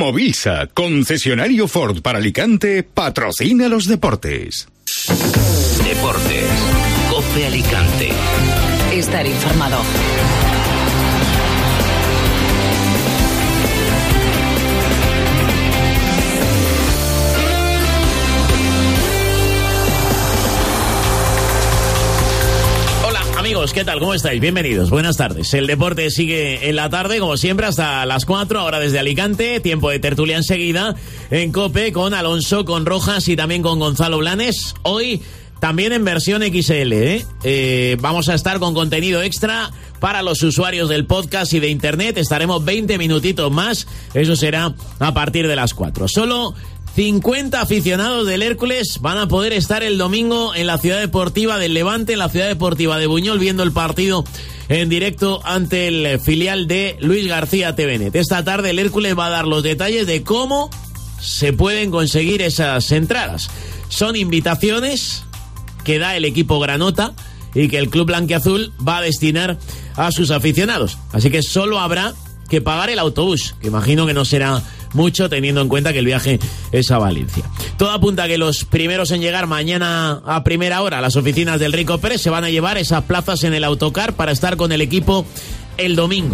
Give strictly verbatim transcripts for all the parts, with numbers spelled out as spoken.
Movisa, concesionario Ford para Alicante, patrocina los deportes. Deportes. COPE Alicante. Estar informado. Amigos, ¿qué tal? ¿Cómo estáis? Bienvenidos, buenas tardes. El deporte sigue en la tarde, como siempre, hasta las cuatro, ahora desde Alicante. Tiempo de tertulia enseguida en COPE con Alonso, con Rojas y también con Gonzalo Blanes. Hoy también en versión X L, ¿eh? Eh, vamos a estar con contenido extra para los usuarios del podcast y de internet. Estaremos veinte minutitos más, eso será a partir de las cuatro. Solo cincuenta aficionados del Hércules van a poder estar el domingo en la Ciudad Deportiva del Levante, en la Ciudad Deportiva de Buñol, viendo el partido en directo ante el filial de Luis García T V N. Esta tarde el Hércules va a dar los detalles de cómo se pueden conseguir esas entradas. Son invitaciones que da el equipo granota y que el club blanquiazul va a destinar a sus aficionados. Así que solo habrá que pagar el autobús, que imagino que no será mucho teniendo en cuenta que el viaje es a Valencia. Todo apunta a que los primeros en llegar mañana a primera hora a las oficinas del Rico Pérez se van a llevar esas plazas en el autocar para estar con el equipo el domingo.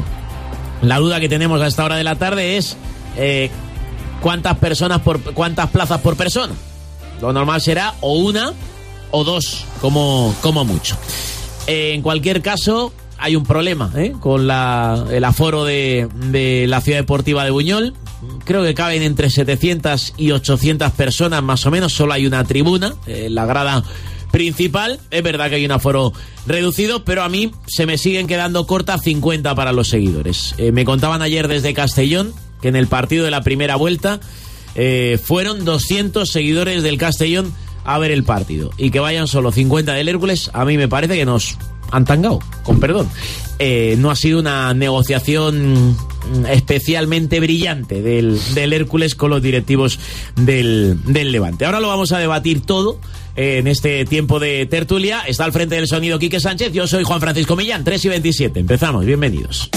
La duda que tenemos a esta hora de la tarde es eh, cuántas personas por cuántas plazas por persona. Lo normal será o una o dos, como, como mucho. Eh, en cualquier caso, hay un problema ¿eh? con la, el aforo de, de la Ciudad Deportiva de Buñol. Creo que caben entre setecientas y ochocientas personas más o menos. Solo hay una tribuna, eh, la grada principal. Es verdad que hay un aforo reducido, pero a mí se me siguen quedando cortas cincuenta para los seguidores. Eh, me contaban ayer desde Castellón que en el partido de la primera vuelta eh, fueron doscientos seguidores del Castellón a ver el partido. Y que vayan solo cincuenta del Hércules, a mí me parece que nos han tangado, con perdón. Eh, no ha sido una negociación especialmente brillante del, del Hércules con los directivos del, del Levante. Ahora lo vamos a debatir todo eh, en este tiempo de tertulia. Está al frente del sonido Quique Sánchez, yo soy Juan Francisco Millán, tres y veintisiete. Empezamos, bienvenidos.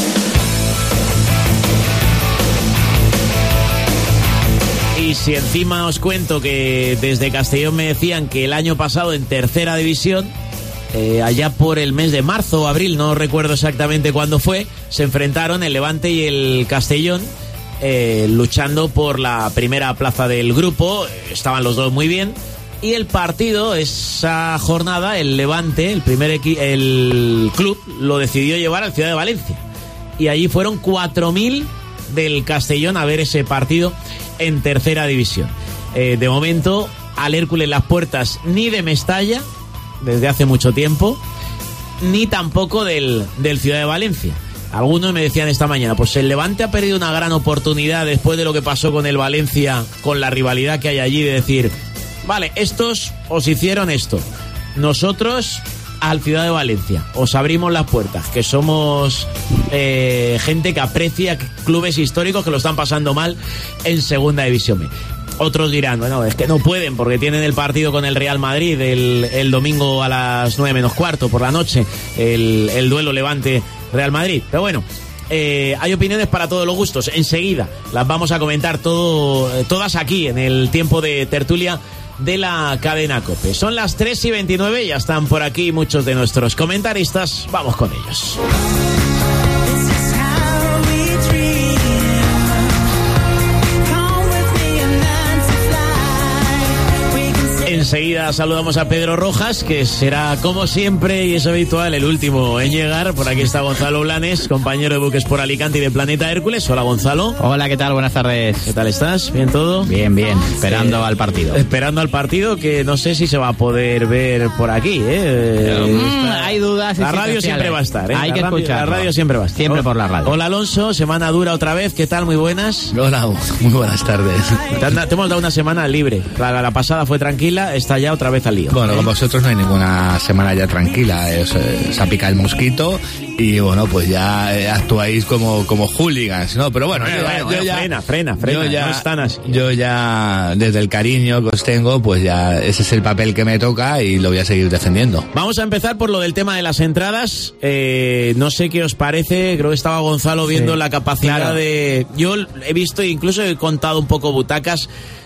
Y si encima os cuento que desde Castellón me decían que el año pasado en tercera división, Eh, allá por el mes de marzo o abril, no recuerdo exactamente cuándo fue, se enfrentaron el Levante y el Castellón eh, luchando por la primera plaza del grupo. Estaban los dos muy bien y el partido, esa jornada, el Levante, el primer equi- el club lo decidió llevar al Ciudad de Valencia y allí fueron cuatro mil del Castellón a ver ese partido en tercera división. Eh, de momento al Hércules las puertas ni de Mestalla desde hace mucho tiempo, ni tampoco del, del Ciudad de Valencia. Algunos me decían esta mañana, pues el Levante ha perdido una gran oportunidad después de lo que pasó con el Valencia, con la rivalidad que hay allí, de decir, vale, estos os hicieron esto, nosotros al Ciudad de Valencia os abrimos las puertas, que somos eh, gente que aprecia clubes históricos que lo están pasando mal en segunda división B. Otros dirán, bueno, es que no pueden porque tienen el partido con el Real Madrid el, el domingo a las nueve menos cuarto por la noche, el, el duelo Levante-Real Madrid. Pero bueno, eh, hay opiniones para todos los gustos. Enseguida las vamos a comentar todo, todas aquí en el tiempo de tertulia de la cadena COPE. Son las tres y veintinueve, ya están por aquí muchos de nuestros comentaristas. Vamos con ellos. Enseguida saludamos a Pedro Rojas, que será, como siempre, y es habitual, el último en llegar. Por aquí está Gonzalo Blanes, compañero de Buques por Alicante y de Planeta Hércules. Hola, Gonzalo. Hola, ¿qué tal? Buenas tardes. ¿Qué tal estás? ¿Bien todo? Bien, bien. Esperando eh, al partido. Esperando al partido, que no sé si se va a poder ver por aquí, ¿eh? Mm, está, hay dudas. La radio siempre va a estar, ¿eh? Hay la que radio, escuchar. La radio siempre va a estar. Siempre por la radio. Hola, Alonso. Semana dura otra vez. ¿Qué tal? Muy buenas. Hola, muy buenas tardes. Te, han, te hemos dado una semana libre. La, la pasada fue tranquila. está ya otra vez al lío. Bueno, ¿eh? con vosotros no hay ninguna semana ya tranquila, eh, os, eh, se ha picado el mosquito y bueno, pues ya eh, actuáis como, como hooligans, ¿no? Pero bueno, Bueno, yo, bueno, yo bueno, ya, frena, frena, frena, yo ya, no están así. yo ya, desde el cariño que os tengo, pues ya ese es el papel que me toca y lo voy a seguir defendiendo. Vamos a empezar por lo del tema de las entradas. Eh, no sé qué os parece, creo que estaba Gonzalo viendo Sí. la capacidad Claro. de... Yo he visto, incluso he contado un poco butacas.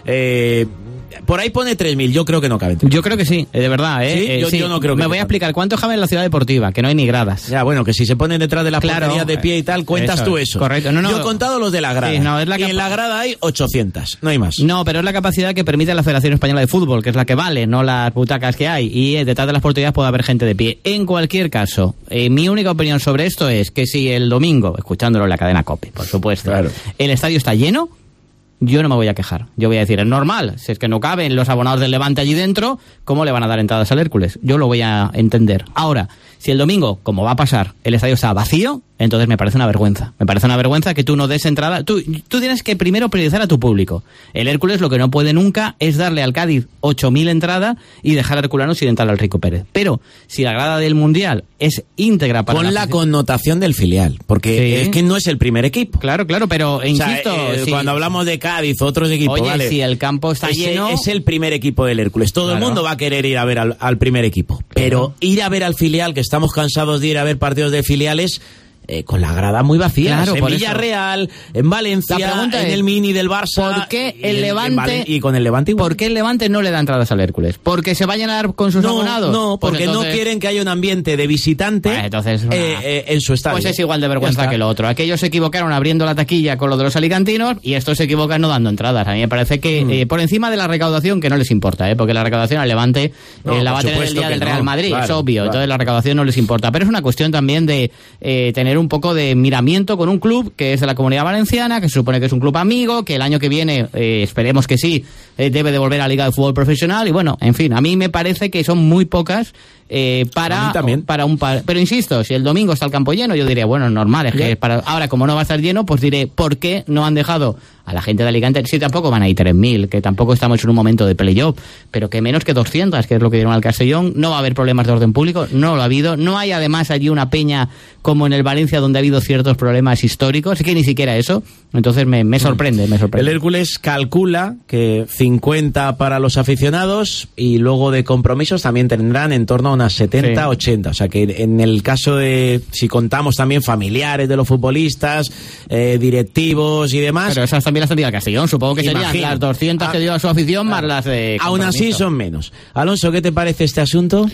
Eh, por ahí pone tres mil, yo creo que no caben. Yo creo que sí, eh, de verdad, ¿eh? ¿Sí? Eh, Yo- yo no creo que Me voy a quepan. explicar cuánto cabe en la ciudad deportiva, que no hay ni gradas. Ya, bueno, que si se ponen detrás de las Claro, porterías de pie y tal, cuentas eso tú es, eso. correcto. No, no. Yo he contado los de la grada. Sí, no, es la y en capa- la grada hay ochocientas, no hay más. No, pero es la capacidad que permite la Federación Española de Fútbol, que es la que vale, no las butacas que hay. Y eh, detrás de las porterías puede haber gente de pie. En cualquier caso, eh, mi única opinión sobre esto es que si el domingo, escuchándolo en la cadena COPE, por supuesto, Claro. el estadio está lleno, yo no me voy a quejar. Yo voy a decir, es normal, si es que no caben los abonados del Levante allí dentro, ¿cómo le van a dar entradas al Hércules? Yo lo voy a entender. Ahora, si el domingo, como va a pasar, el estadio está vacío, entonces me parece una vergüenza. Me parece una vergüenza que tú no des entrada. Tú, tú tienes que primero priorizar a tu público. El Hércules lo que no puede nunca es darle al Cádiz ocho mil entradas y dejar al Herculano sin entrar al Rico Pérez. Pero si la grada del Mundial es íntegra para Con la afición- connotación del filial, porque Sí. es que no es el primer equipo. Claro, claro, pero O sea, insisto, eh, si- cuando hablamos de Cádiz, otros equipos, Oye, vale. si el campo está Ese lleno... es el primer equipo del Hércules. Todo el Claro. mundo va a querer ir a ver al, al primer equipo. Pero ir a ver al filial, que estamos cansados de ir a ver partidos de filiales, eh, con la grada muy vacía. Claro, en por eso. Villarreal, en Valencia, La pregunta en es, el Mini del Barça. ¿por qué y el en- en Levante- Valen- y con el Levante igual. ¿Por qué el Levante no le da entradas al Hércules? ¿Porque se vayan a dar con sus No, abonados? no, Pues porque entonces- no quieren que haya un ambiente de visitante Pues entonces, eh, nah. eh, en su estadio. Pues es igual de Ya vergüenza está. que lo otro. Aquellos se equivocaron abriendo la taquilla con lo de los alicantinos y estos se equivocan no dando entradas. A mí me parece que Mm. eh, por encima de la recaudación, que no les importa, ¿eh? Porque la recaudación al Levante eh, No, la por va a tener el supuesto día que del no, Real Madrid, claro, es obvio. claro. Entonces la recaudación no les importa. Pero es una cuestión también de eh, tener un poco de miramiento con un club que es de la Comunidad Valenciana, que se supone que es un club amigo, que el año que viene, eh, esperemos que sí, eh, debe de volver a la Liga de Fútbol Profesional. Y bueno, en fin, a mí me parece que son muy pocas eh, A para, mí también. para un par. Pero insisto, si el domingo está el campo lleno, yo diría, bueno, normal, es que es para... Ahora, como no va a estar lleno, pues diré, ¿por qué no han dejado a la gente de Alicante? Sí, tampoco van a ir tres mil, que tampoco estamos en un momento de playoff, pero que menos que doscientas, que es lo que dieron al Castellón. No va a haber problemas de orden público, no lo ha habido. No hay además allí una peña como en el Valencia, donde ha habido ciertos problemas históricos, es que ni siquiera eso. Entonces me, me sorprende, me El sorprende. Hércules calcula que cincuenta para los aficionados y luego de compromisos también tendrán en torno a unas setenta, Sí. ochenta. O sea que en el caso de, si contamos también familiares de los futbolistas, eh, directivos y demás, Pero esas también las tendría el Castellón, supongo que serían Imagino. las doscientas que Ah, dio a su afición más las de... aún así compromiso. son menos. Alonso, ¿qué te parece este asunto?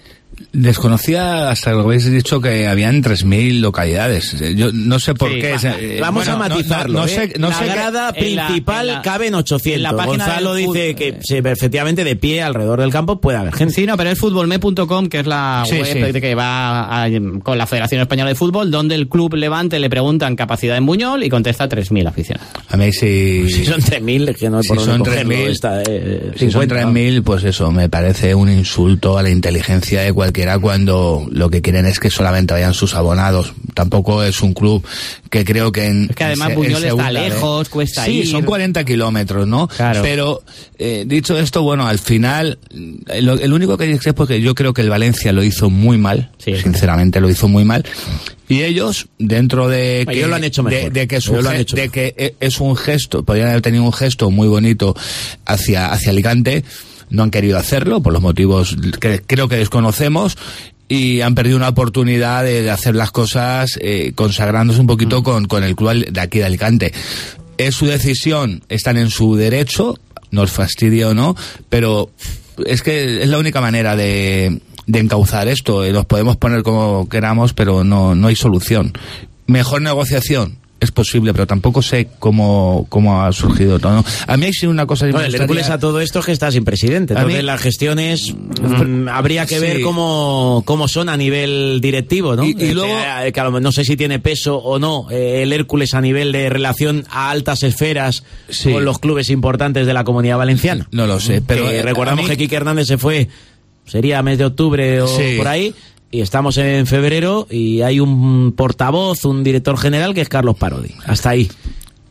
Desconocía hasta lo que habéis dicho que habían tres mil localidades. Yo no sé por Sí, qué. va- eh, Vamos bueno, a no- matizarlo. No, no ¿eh? sé, no la sé qué- grada en la- principal en la- caben ochocientos. en la página Gonzalo del dice fut- que sí, efectivamente de pie alrededor del campo puede haber gente. Sí, no, pero es futbolme punto com, que es la Sí, web sí. que va a- con la Federación Española de Fútbol, donde el Club Levante le preguntan capacidad en Buñol y contesta tres mil aficionados. A mí si, Si son tres mil, es que no hay si por dónde son cogerlo, tres mil, esta, eh, si son cincuenta, tres ¿no? mil, pues eso, me parece un insulto a la inteligencia de cualquiera cuando lo que quieren es que solamente vayan sus abonados. Tampoco es un club que creo que en... Es que además en se- Buñol en está segunda, lejos, ¿eh? cuesta sí, ir. son cuarenta kilómetros, ¿no? Claro. Pero, eh, dicho esto, bueno, al final, eh, lo- el único que dice es porque yo creo que el Valencia lo hizo muy mal, Sí, es sinceramente lo hizo muy mal, y ellos, dentro de Bueno, que, ellos lo han hecho de- mejor. de que es Ellos un, lo han ge- hecho de mejor. que e- es un gesto, podrían haber tenido un gesto muy bonito hacia, hacia Alicante, no han querido hacerlo por los motivos que creo que desconocemos y han perdido una oportunidad de, de hacer las cosas eh, consagrándose un poquito con, con el club de aquí de Alicante. Es su decisión, están en su derecho, nos fastidia o no, pero es que es la única manera de, de encauzar esto. Eh, Nos podemos poner como queramos, pero no, no hay solución. Mejor negociación. Es posible, pero tampoco sé cómo, cómo ha surgido todo, ¿no? A mí hay sí una cosa... que me Bueno, el gustaría- Hércules a todo esto es que está sin presidente. A Entonces mí- las gestiones mm, habría que Sí. ver cómo, cómo son a nivel directivo, ¿no? Y- y Eh, luego- eh, que a lo mejor no sé si tiene peso o no eh, el Hércules a nivel de relación a altas esferas Sí. con los clubes importantes de la Comunidad Valenciana. No lo sé, pero... Que eh, recordamos a mí- que Quique Hernández se fue, sería mes de octubre o Sí. por ahí, y estamos en febrero y hay un portavoz, un director general que es Carlos Parodi. Hasta ahí.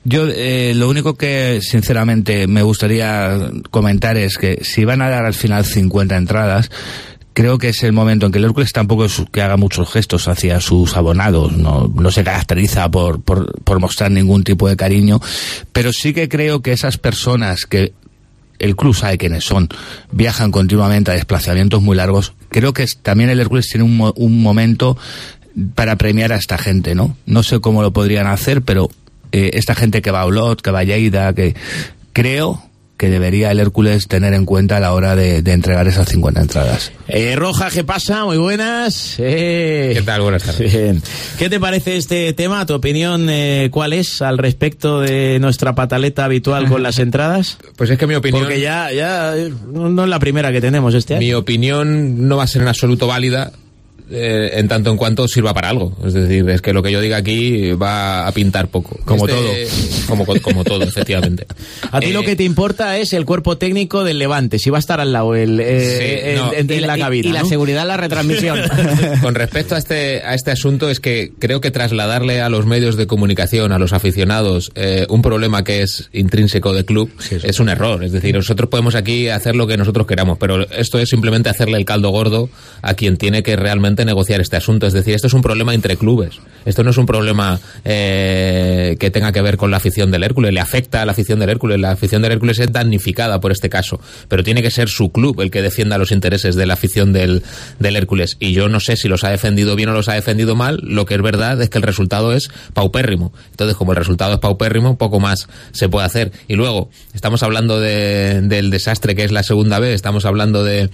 Yo eh, lo único que sinceramente me gustaría comentar es que si van a dar al final cincuenta entradas, creo que es el momento en que el Hércules tampoco es que haga muchos gestos hacia sus abonados, no, no se caracteriza por, por, por mostrar ningún tipo de cariño, pero sí que creo que esas personas que el club sabe quiénes son, viajan continuamente a desplazamientos muy largos, creo que es, también el Hércules tiene un, un momento para premiar a esta gente, ¿no? No sé cómo lo podrían hacer, pero eh, esta gente que va a Olot, que va a Lleida, que creo que debería el Hércules tener en cuenta a la hora de, de entregar esas cincuenta entradas. Eh, Roja, ¿qué pasa? Muy buenas. Eh... ¿Qué tal? Buenas tardes. Bien. ¿Qué te parece este tema? ¿Tu opinión eh, cuál es al respecto de nuestra pataleta habitual con las entradas? Pues es que mi opinión... Porque ya, ya no es la primera que tenemos este año. Mi opinión no va a ser en absoluto válida eh, en tanto en cuanto sirva para algo. Es decir, es que lo que yo diga aquí va a pintar poco. Como este, todo. Como, como todo, efectivamente. A ti eh, lo que te importa es el cuerpo técnico del Levante, si va a estar al lado el, eh, sí, en, no, en, en y la, la cabina, y, y la ¿no? seguridad en la retransmisión. Con respecto a este a este asunto, es que creo que trasladarle a los medios de comunicación, a los aficionados, eh, un problema que es intrínseco del club, sí, es un error. Es decir, nosotros podemos aquí hacer lo que nosotros queramos, pero esto es simplemente hacerle el caldo gordo a quien tiene que realmente negociar este asunto. Es decir, esto es un problema entre clubes. Esto no es un problema eh, que tenga que ver con la afición del Hércules. Le afecta a la afición del Hércules. La afición del Hércules es damnificada por este caso. Pero tiene que ser su club el que defienda los intereses de la afición del, del Hércules. Y yo no sé si los ha defendido bien o los ha defendido mal. Lo que es verdad es que el resultado es paupérrimo. Entonces, como el resultado es paupérrimo, poco más se puede hacer. Y luego, estamos hablando de, del desastre que es la segunda vez. Estamos hablando de,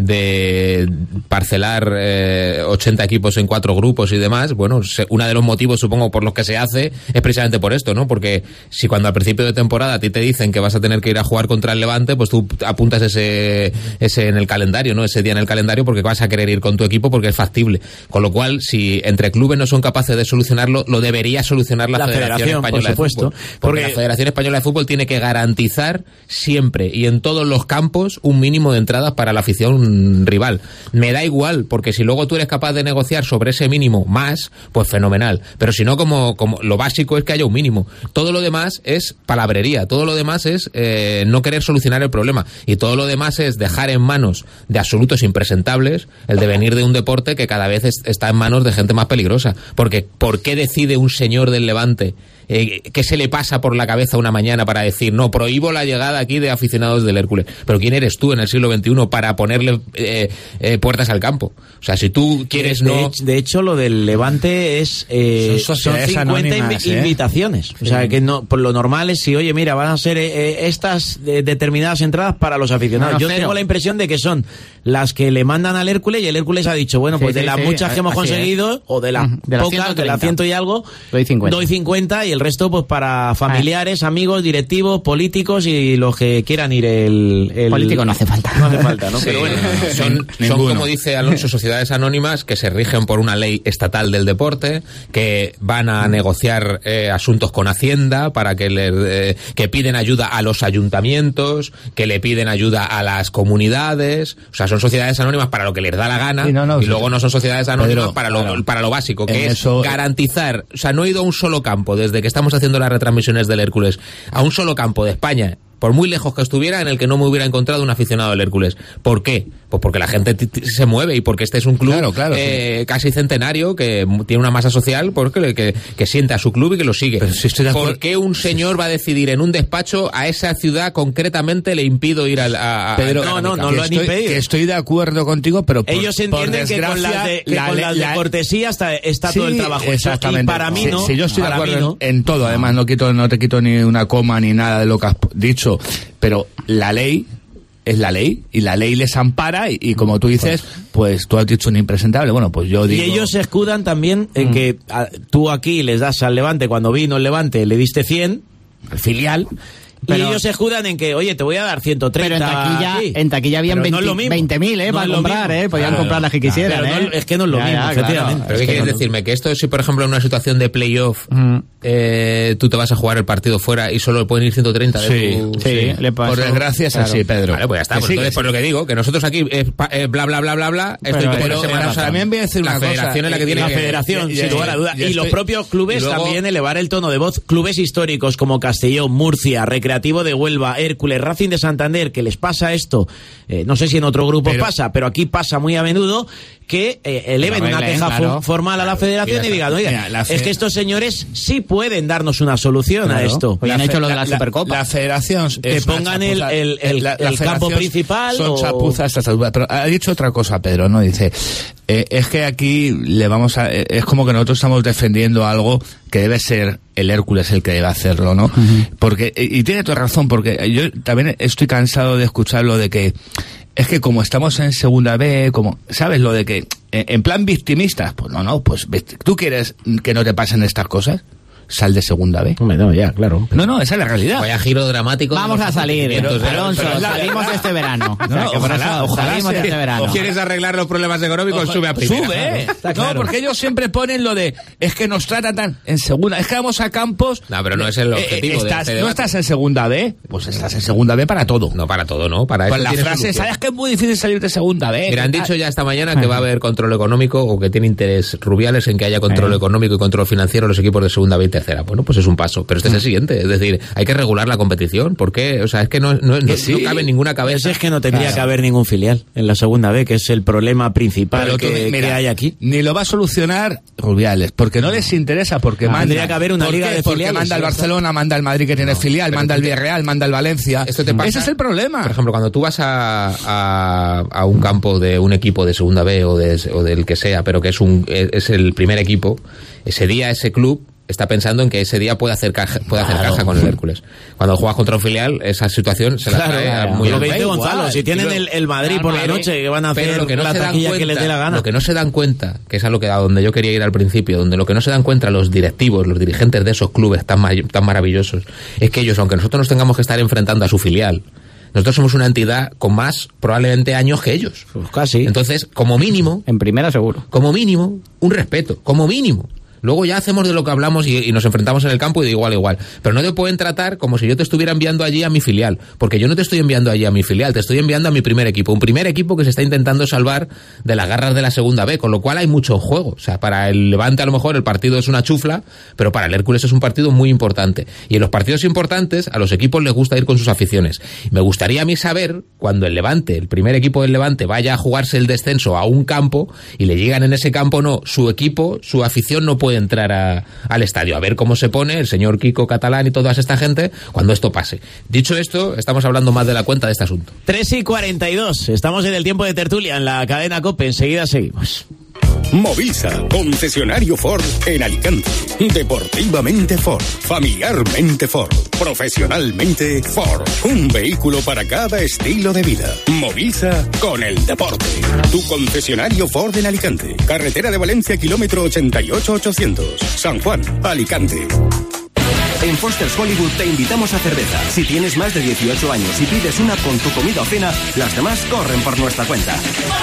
de parcelar eh, ochenta equipos en cuatro grupos y demás. Bueno, uno de los motivos, supongo, por los que se hace es precisamente por esto, ¿no? Porque si cuando al principio de temporada a ti te dicen que vas a tener que ir a jugar contra el Levante, pues tú apuntas ese ese en el calendario, ¿no? Ese día en el calendario, porque vas a querer ir con tu equipo porque es factible. Con lo cual, si entre clubes no son capaces de solucionarlo, lo debería solucionar la, la Federación, Federación Española de Fútbol. Porque, porque la Federación Española de Fútbol tiene que garantizar siempre y en todos los campos un mínimo de entradas para la afición rival. Me da igual, porque si luego tú eres capaz de negociar sobre ese mínimo más, pues fenomenal. Pero si no, como, como lo básico es que haya un mínimo. Todo lo demás es palabrería, todo lo demás es eh, no querer solucionar el problema, y todo lo demás es dejar en manos de absolutos impresentables el devenir de un deporte que cada vez es, está en manos de gente más peligrosa. Porque ¿por qué decide un señor del Levante Eh, ¿qué se le pasa por la cabeza una mañana para decir, no, prohíbo la llegada aquí de aficionados del Hércules? Pero ¿quién eres tú en el siglo veintiuno para ponerle eh, eh, puertas al campo? O sea, si tú quieres de, no... De hecho, de hecho, lo del Levante es eh, son, son cincuenta anónimas, invi- ¿eh? invitaciones. O sea, sí. que no, por lo normal es si, oye, mira, van a ser eh, estas eh, determinadas entradas para los aficionados. No, no, Yo cero. tengo la impresión de que son las que le mandan al Hércules, y el Hércules ha dicho, bueno, pues sí, de sí, las sí, muchas sí, que hemos conseguido, es. o de las de pocas, de las ciento y algo, doy cincuenta. Doy cincuenta, y el resto pues para familiares, ah. amigos, directivos, políticos y los que quieran ir. El, el... político no hace falta. No hace falta, ¿no? Sí, Pero bueno, son, son, como dice Alonso, sociedades anónimas que se rigen por una ley estatal del deporte, que van a negociar eh, asuntos con Hacienda para que le, eh, que piden ayuda a los ayuntamientos, que le piden ayuda a las comunidades. O sea, son sociedades anónimas para lo que les da la gana, sí, no, no, y sí. luego no son sociedades anónimas Pedro, para, lo, claro. para lo básico, que en es eso... garantizar. O sea, no he ido a un solo campo desde que estamos haciendo las retransmisiones del Hércules, a un solo campo de España, por muy lejos que estuviera, en el que no me hubiera encontrado un aficionado del Hércules. ¿Por qué? Pues porque la gente t- t- se mueve, y porque este es un club claro, claro, eh, sí. casi centenario, que tiene una masa social, porque que, que siente a su club y que lo sigue. Pero si estoy de acuerdo... ¿Por qué un señor va a decidir en un despacho a esa ciudad concretamente le impido ir al, a, a Pedro, a no, no, no lo han estoy, impedido. Que estoy de acuerdo contigo, pero por, ellos entienden por que con las de, que la, con la, las de la, cortesía está, está sí, todo el trabajo exactamente. Y para mí no. Si, si yo estoy de acuerdo no. en, en todo, además no quito, no te quito ni una coma ni nada de lo que has dicho, pero la ley es la ley, y la ley les ampara, y, y como tú dices, pues tú has dicho un impresentable, bueno, pues yo digo... Y ellos se escudan también en mm. que a, tú aquí les das al Levante, cuando vino el Levante le diste cien, al filial, Pero- y ellos se escudan en que, oye, te voy a dar ciento treinta. Pero en taquilla, aquí. en taquilla habían Pero no es lo mismo. veinte mil, ¿eh? No para es lo comprar, mismo. ¿eh? Podían Claro, comprar las que quisieran, pero no- ¿eh? es que no es lo Ya, mismo, ya, efectivamente. claro. ¿Pero Es qué que quieres no- decirme? Que esto, si por ejemplo en una situación de playoff, Mm. eh, tú te vas a jugar el partido fuera y solo pueden ir ciento treinta de Sí, tu... Sí, le pasó. Por desgracia es Claro. así, Pedro. Vale, pues ya está. Que Pues sí, entonces, que por sí. lo que digo, que nosotros aquí, eh, pa- eh, bla, bla, bla, bla, bla, esto hay que Pero- ponerse pero manos a- también voy a decir la una cosa, federación es la que tiene La que... federación, y- sin y- lugar a duda. y Y, estoy- los propios clubes y luego- también elevar el tono de voz. Clubes históricos como Castellón, Murcia, Recreativo de Huelva, Hércules, Racing de Santander, que les pasa esto, eh, no sé si en otro grupo Pero- pasa, pero aquí pasa muy a menudo, que eh, eleven Que lo una arreglen, queja claro. fo- formal a la federación Mira, y digan, oiga, mira, la fe- es que estos señores sí pueden darnos una solución a Claro. esto. Pues ya han fe- hecho lo de la Supercopa. La federación Que es una pongan el- chapuza. el- el- La- la el campo federación principal son o- chapuzas, estas chapuzas. Pero ha dicho otra cosa, Pedro, ¿no? Dice, eh, es que aquí le vamos a... eh, es como que nosotros estamos defendiendo algo que debe ser el Hércules el que debe hacerlo, ¿no? Porque, y y tiene toda razón, porque yo también estoy cansado de escuchar lo de que es que como estamos en segunda B, como, ¿sabes? Lo de que, eh, en plan victimistas, pues no, no, pues, ¿tú quieres que no te pasen estas cosas? Sal de segunda B. Hombre, no, ya, claro. No, no, esa es la realidad. Vaya giro dramático. de Vamos los a salir, acontecimientos de- Alonso, pero es la salimos verdad. este verano. O sea, No, que por ojalá, eso ojalá salimos sea. este verano. O quieres arreglar los problemas económicos, sube a primera. Sube, ¿eh? Está No, claro. porque ellos siempre ponen lo de, es que nos tratan tan en segunda, es que vamos a campos. No, pero no es el objetivo de estás, este no debate. estás en segunda B, pues estás en segunda B para todo. No, para todo, ¿no? Para Con eso la tiene frase, solución. ¿sabes que es muy difícil salir de segunda B? Mira, han ¿Qué tal? dicho ya esta mañana que va a haber control económico o que tiene interés Rubiales en que haya control económico y control financiero en los equipos de segunda B y tercera. Bueno, pues es un paso. Pero este es el siguiente. Es decir, hay que regular la competición. ¿Por qué? O sea, es que no, no, no, sí. no cabe en ninguna Pero cabeza. si es que no tendría que haber ningún filial en la segunda B, que es el problema principal Pero tú, que, mira, que hay aquí. ni lo va a solucionar Rubiales, porque no les interesa, porque No, manda. tendría que haber una ¿Por liga qué? de Porque filiales, manda el ya está. Barcelona, manda el Madrid que tiene filial, pero manda el tú te- Villarreal, manda el Valencia. Esto te pasa- Ese es el problema. Por ejemplo, cuando tú vas a, a, a un campo de un equipo de segunda B o, de, o del que sea, pero que es, un, es el primer equipo, ese día ese club está pensando en que ese día puede hacer caja, puede hacer Claro. caja con el Hércules. Cuando juegas contra un filial, esa situación se la Claro, trae claro. muy lo al que dice revés. Gonzalo, igual. si tienen Y lo- el, el Madrid Claro, por la pero- noche que van a pero hacer lo que no la se dan taquilla cuenta, que les dé la gana. Lo que no se dan cuenta, que es a lo que a donde yo quería ir al principio, donde lo que no se dan cuenta los directivos, los dirigentes de esos clubes tan, may- tan maravillosos, es que ellos, aunque nosotros nos tengamos que estar enfrentando a su filial, nosotros somos una entidad con más probablemente años que ellos. Pues casi. Entonces, como mínimo, En primera seguro. como mínimo, un respeto, como mínimo. Luego ya hacemos de lo que hablamos y, y nos enfrentamos en el campo y de igual a igual. Pero no te pueden tratar como si yo te estuviera enviando allí a mi filial. Porque yo no te estoy enviando allí a mi filial, te estoy enviando a mi primer equipo. Un primer equipo que se está intentando salvar de las garras de la segunda B, con lo cual hay mucho en juego. O sea, para el Levante a lo mejor el partido es una chufla, pero para el Hércules es un partido muy importante. Y en los partidos importantes a los equipos les gusta ir con sus aficiones. Me gustaría a mí saber, cuando el Levante, el primer equipo del Levante, vaya a jugarse el descenso a un campo y le llegan en ese campo, no, su equipo, su afición no puede entrar a, al estadio, a ver cómo se pone el señor Kiko Catalán y toda esta gente cuando esto pase. Dicho esto, estamos hablando más de la cuenta de este asunto. tres y cuarenta y dos. Estamos en el tiempo de tertulia en la cadena COPE. Enseguida seguimos. Movisa, concesionario Ford en Alicante. Deportivamente Ford, familiarmente Ford, profesionalmente Ford. Un vehículo para cada estilo de vida. Movisa con el deporte. Tu concesionario Ford en Alicante. Carretera de Valencia, kilómetro ochenta y ocho ochocientos. San Juan, Alicante. En Foster's Hollywood te invitamos a cerveza. Si tienes más de dieciocho años y pides una con tu comida o cena, las demás corren por nuestra cuenta.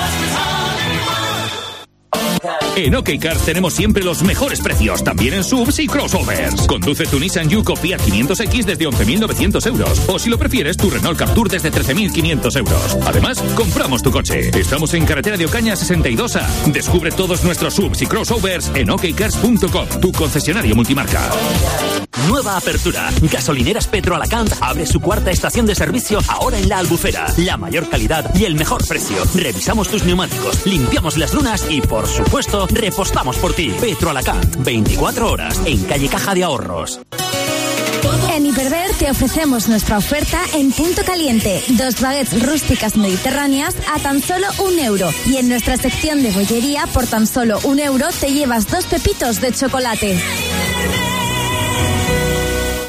En OK Cars tenemos siempre los mejores precios, también en subs y crossovers. Conduce tu Nissan Yuko Fiat quinientos X desde once mil novecientos euros. O si lo prefieres, tu Renault Captur desde trece mil quinientos euros. Además, compramos tu coche. Estamos en carretera de Ocaña sesenta y dos A. Descubre todos nuestros subs y crossovers en ok cars punto com, tu concesionario multimarca. Nueva apertura. Gasolineras Petro Alacant abre su cuarta estación de servicio ahora en La Albufera. La mayor calidad y el mejor precio. Revisamos tus neumáticos, limpiamos las lunas y, por supuesto, repostamos por ti. Petro Alacant, veinticuatro horas en calle Caja de Ahorros. En Hiperver te ofrecemos nuestra oferta en Punto Caliente. Dos baguettes rústicas mediterráneas a tan solo un euro. Y en nuestra sección de bollería, por tan solo un euro, te llevas dos pepitos de chocolate.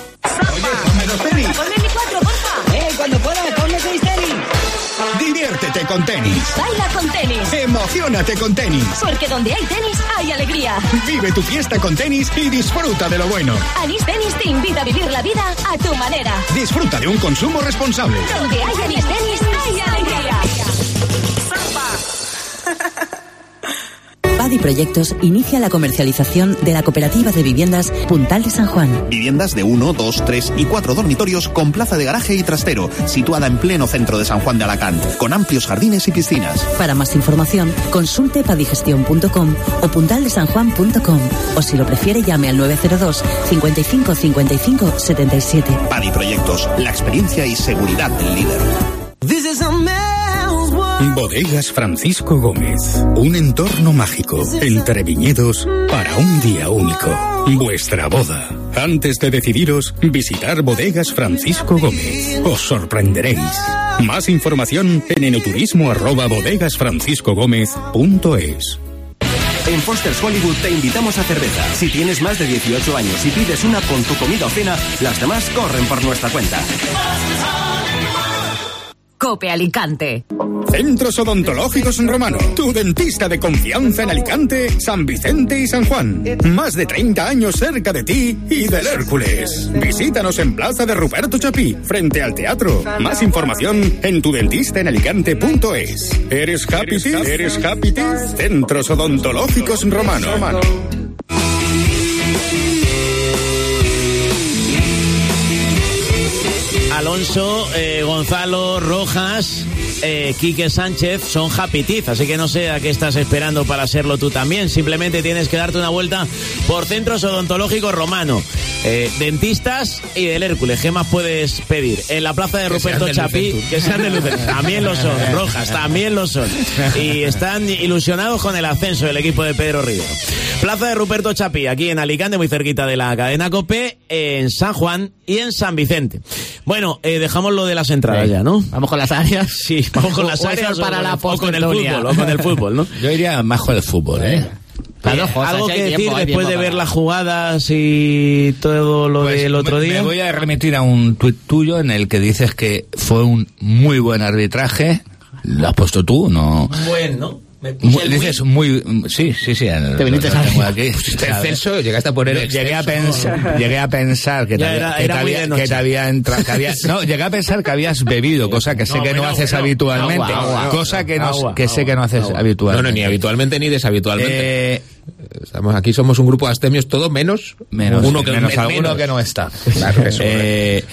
Ponme mi cuatro, porfa. Eh, cuando puedas, ponme seis tenis. Diviértete Diviértete con tenis. Baila con tenis. Emociónate con tenis. Porque donde hay tenis, hay alegría. Vive tu fiesta con tenis y disfruta de lo bueno. Anís Tenis te invita a vivir la vida a tu manera. Disfruta de un consumo responsable. Donde hay Anís Tenis, hay alegría. Padi Proyectos inicia la comercialización de la cooperativa de viviendas Puntal de San Juan. Viviendas de uno, dos, tres y cuatro dormitorios con plaza de garaje y trastero, situada en pleno centro de San Juan de Alacant, con amplios jardines y piscinas. Para más información, consulte padigestión punto com o puntal de san juan punto com, o si lo prefiere llame al nueve cero dos, cincuenta y cinco, cincuenta y cinco, setenta y siete. Padi Proyectos, la experiencia y seguridad del líder. Bodegas Francisco Gómez, un entorno mágico entre viñedos para un día único. Vuestra boda. Antes de decidiros, visitar Bodegas Francisco Gómez. Os sorprenderéis. Más información en enoturismo arroba bodegasfranciscogómez.es. En Foster's Hollywood te invitamos a cerveza. Si tienes más de dieciocho años y pides una con tu comida o cena, las demás corren por nuestra cuenta. Cope Alicante. Centros Odontológicos Romano, tu dentista de confianza en Alicante, San Vicente y San Juan. Más de treinta años cerca de ti y del Hércules. Visítanos en Plaza de Ruperto Chapí, frente al teatro. Más información en tu dentista en alicante punto es. ¿Eres happy? ¿Eres happy? Centros Odontológicos Romano. Alonso, eh, Gonzalo, Rojas, eh, Quique Sánchez son happy teeth, así que no sé a qué estás esperando para serlo tú también. Simplemente tienes que darte una vuelta por Centros Odontológicos Romano, eh, dentistas y del Hércules. ¿Qué más puedes pedir? En la plaza de Ruperto Chapí, que sean de Lucentum, también lo son. Rojas, también lo son. Y están ilusionados con el ascenso del equipo de Pedro Rivero. Plaza de Ruperto Chapí, aquí en Alicante, muy cerquita de la cadena COPE, en San Juan y en San Vicente. Bueno, eh, dejamos lo de las entradas sí. ya, ¿no? Vamos con las áreas. Sí, vamos con las áreas para o, la o con el fútbol, o con el fútbol, ¿no? Yo iría más con el fútbol, ¿eh? Oye, algo que decir tiempo, después de ver para... las jugadas y todo lo pues del otro me, día. Me voy a remitir a un tuit tuyo en el que dices que fue un muy buen arbitraje. Lo has puesto tú, ¿no? Bueno. Muy, dices muy sí sí sí el, te viniste a aquí Celso, llegaste a poner llegué a pensar llegué a pensar que te, era, que, era te había, que te había entrado no llegué a pensar que habías bebido, cosa que sé no, que bueno, no haces bueno, habitualmente agua, agua, cosa que no agua, que agua, sé que no haces agua. habitualmente no no ni habitualmente ni deshabitualmente eh, estamos aquí, somos un grupo de abstemios todo menos menos uno que menos menos. alguno que no está claro, eso, eh,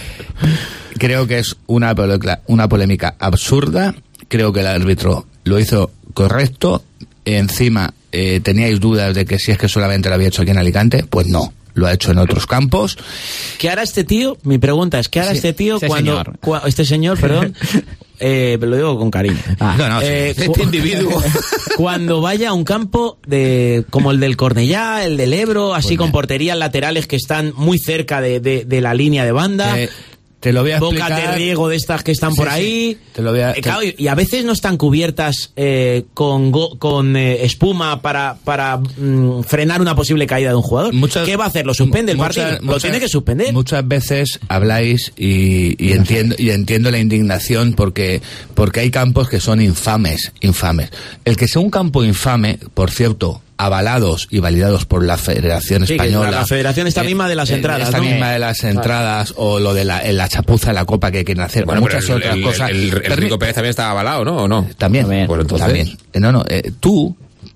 creo que es una una polémica absurda. Creo que el árbitro lo hizo correcto. Encima, eh, ¿teníais dudas de que si es que solamente lo había hecho aquí en Alicante? Pues no, lo ha hecho en otros campos. ¿Qué hará este tío? Mi pregunta es, ¿qué hará sí, este tío este cuando... Señor. Cu este señor, perdón, eh, lo digo con cariño. Ah, no, no, eh, sí. Este individuo. Cuando vaya a un campo de como el del Cornellá, el del Ebro, así pues con porterías laterales que están muy cerca de, de, de la línea de banda... Eh, Te lo voy a explicar. Bocas de riego de estas que están sí, por ahí. Sí. Te lo voy a, eh, claro, y a veces no están cubiertas eh, con go, con eh, espuma para para mm, frenar una posible caída de un jugador. Muchas, ¿Qué va a hacer? ¿Lo suspende el partido? Muchas, ¿Lo tiene que suspender? Muchas veces habláis y, y entiendo y entiendo la indignación porque porque hay campos que son infames, infames. El que sea un campo infame, por cierto, avalados y validados por la Federación sí, Española. La, la Federación esta misma de las entradas, esta ¿no? misma de las entradas, claro. O lo de la, la chapuza de la Copa que quieren hacer. Bueno, muchas el, otras el, cosas. El, el, el Rico Pérez también estaba avalado, ¿no? ¿O no? También. También. Pues entonces... también. No, no. Eh, tú,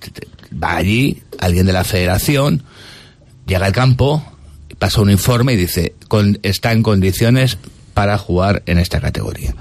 va allí, alguien de la Federación, llega al campo, pasa un informe y dice, con, está en condiciones para jugar en esta categoría.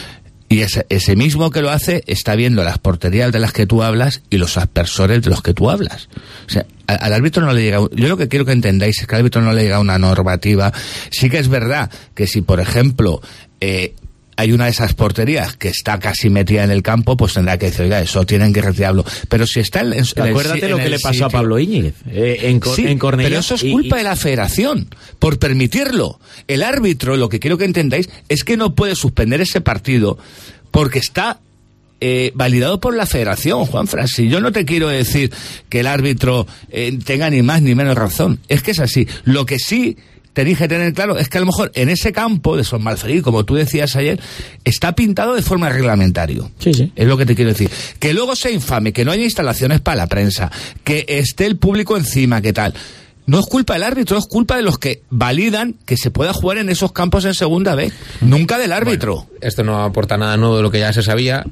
Y ese, ese mismo que lo hace está viendo las porterías de las que tú hablas y los aspersores de los que tú hablas. O sea, al, al árbitro no le llega... Yo lo que quiero que entendáis es que al árbitro no le llega una normativa. Sí que es verdad que si, por ejemplo, eh, hay una de esas porterías que está casi metida en el campo, pues tendrá que decir, oiga, eso tienen que retirarlo. Pero si está en, en Acuérdate el, lo en que le pasó sitio, a Pablo Íñiguez eh, en, Cor sí, en Cornellá. Pero eso es y, culpa y... de la Federación, por permitirlo. El árbitro, lo que quiero que entendáis, es que no puede suspender ese partido porque está eh, validado por la Federación, Juanfran. Si yo no te quiero decir que el árbitro eh, tenga ni más ni menos razón, es que es así. Lo que sí tenéis que tener claro es que a lo mejor en ese campo de Son Malferit, como tú decías ayer, está pintado de forma reglamentario. Sí, sí. Es lo que te quiero decir. Que luego sea infame, que no haya instalaciones para la prensa, que esté el público encima, que tal. No es culpa del árbitro, es culpa de los que validan que se pueda jugar en esos campos en segunda B. Nunca del árbitro. Bueno, esto no aporta nada nuevo de lo que ya se sabía.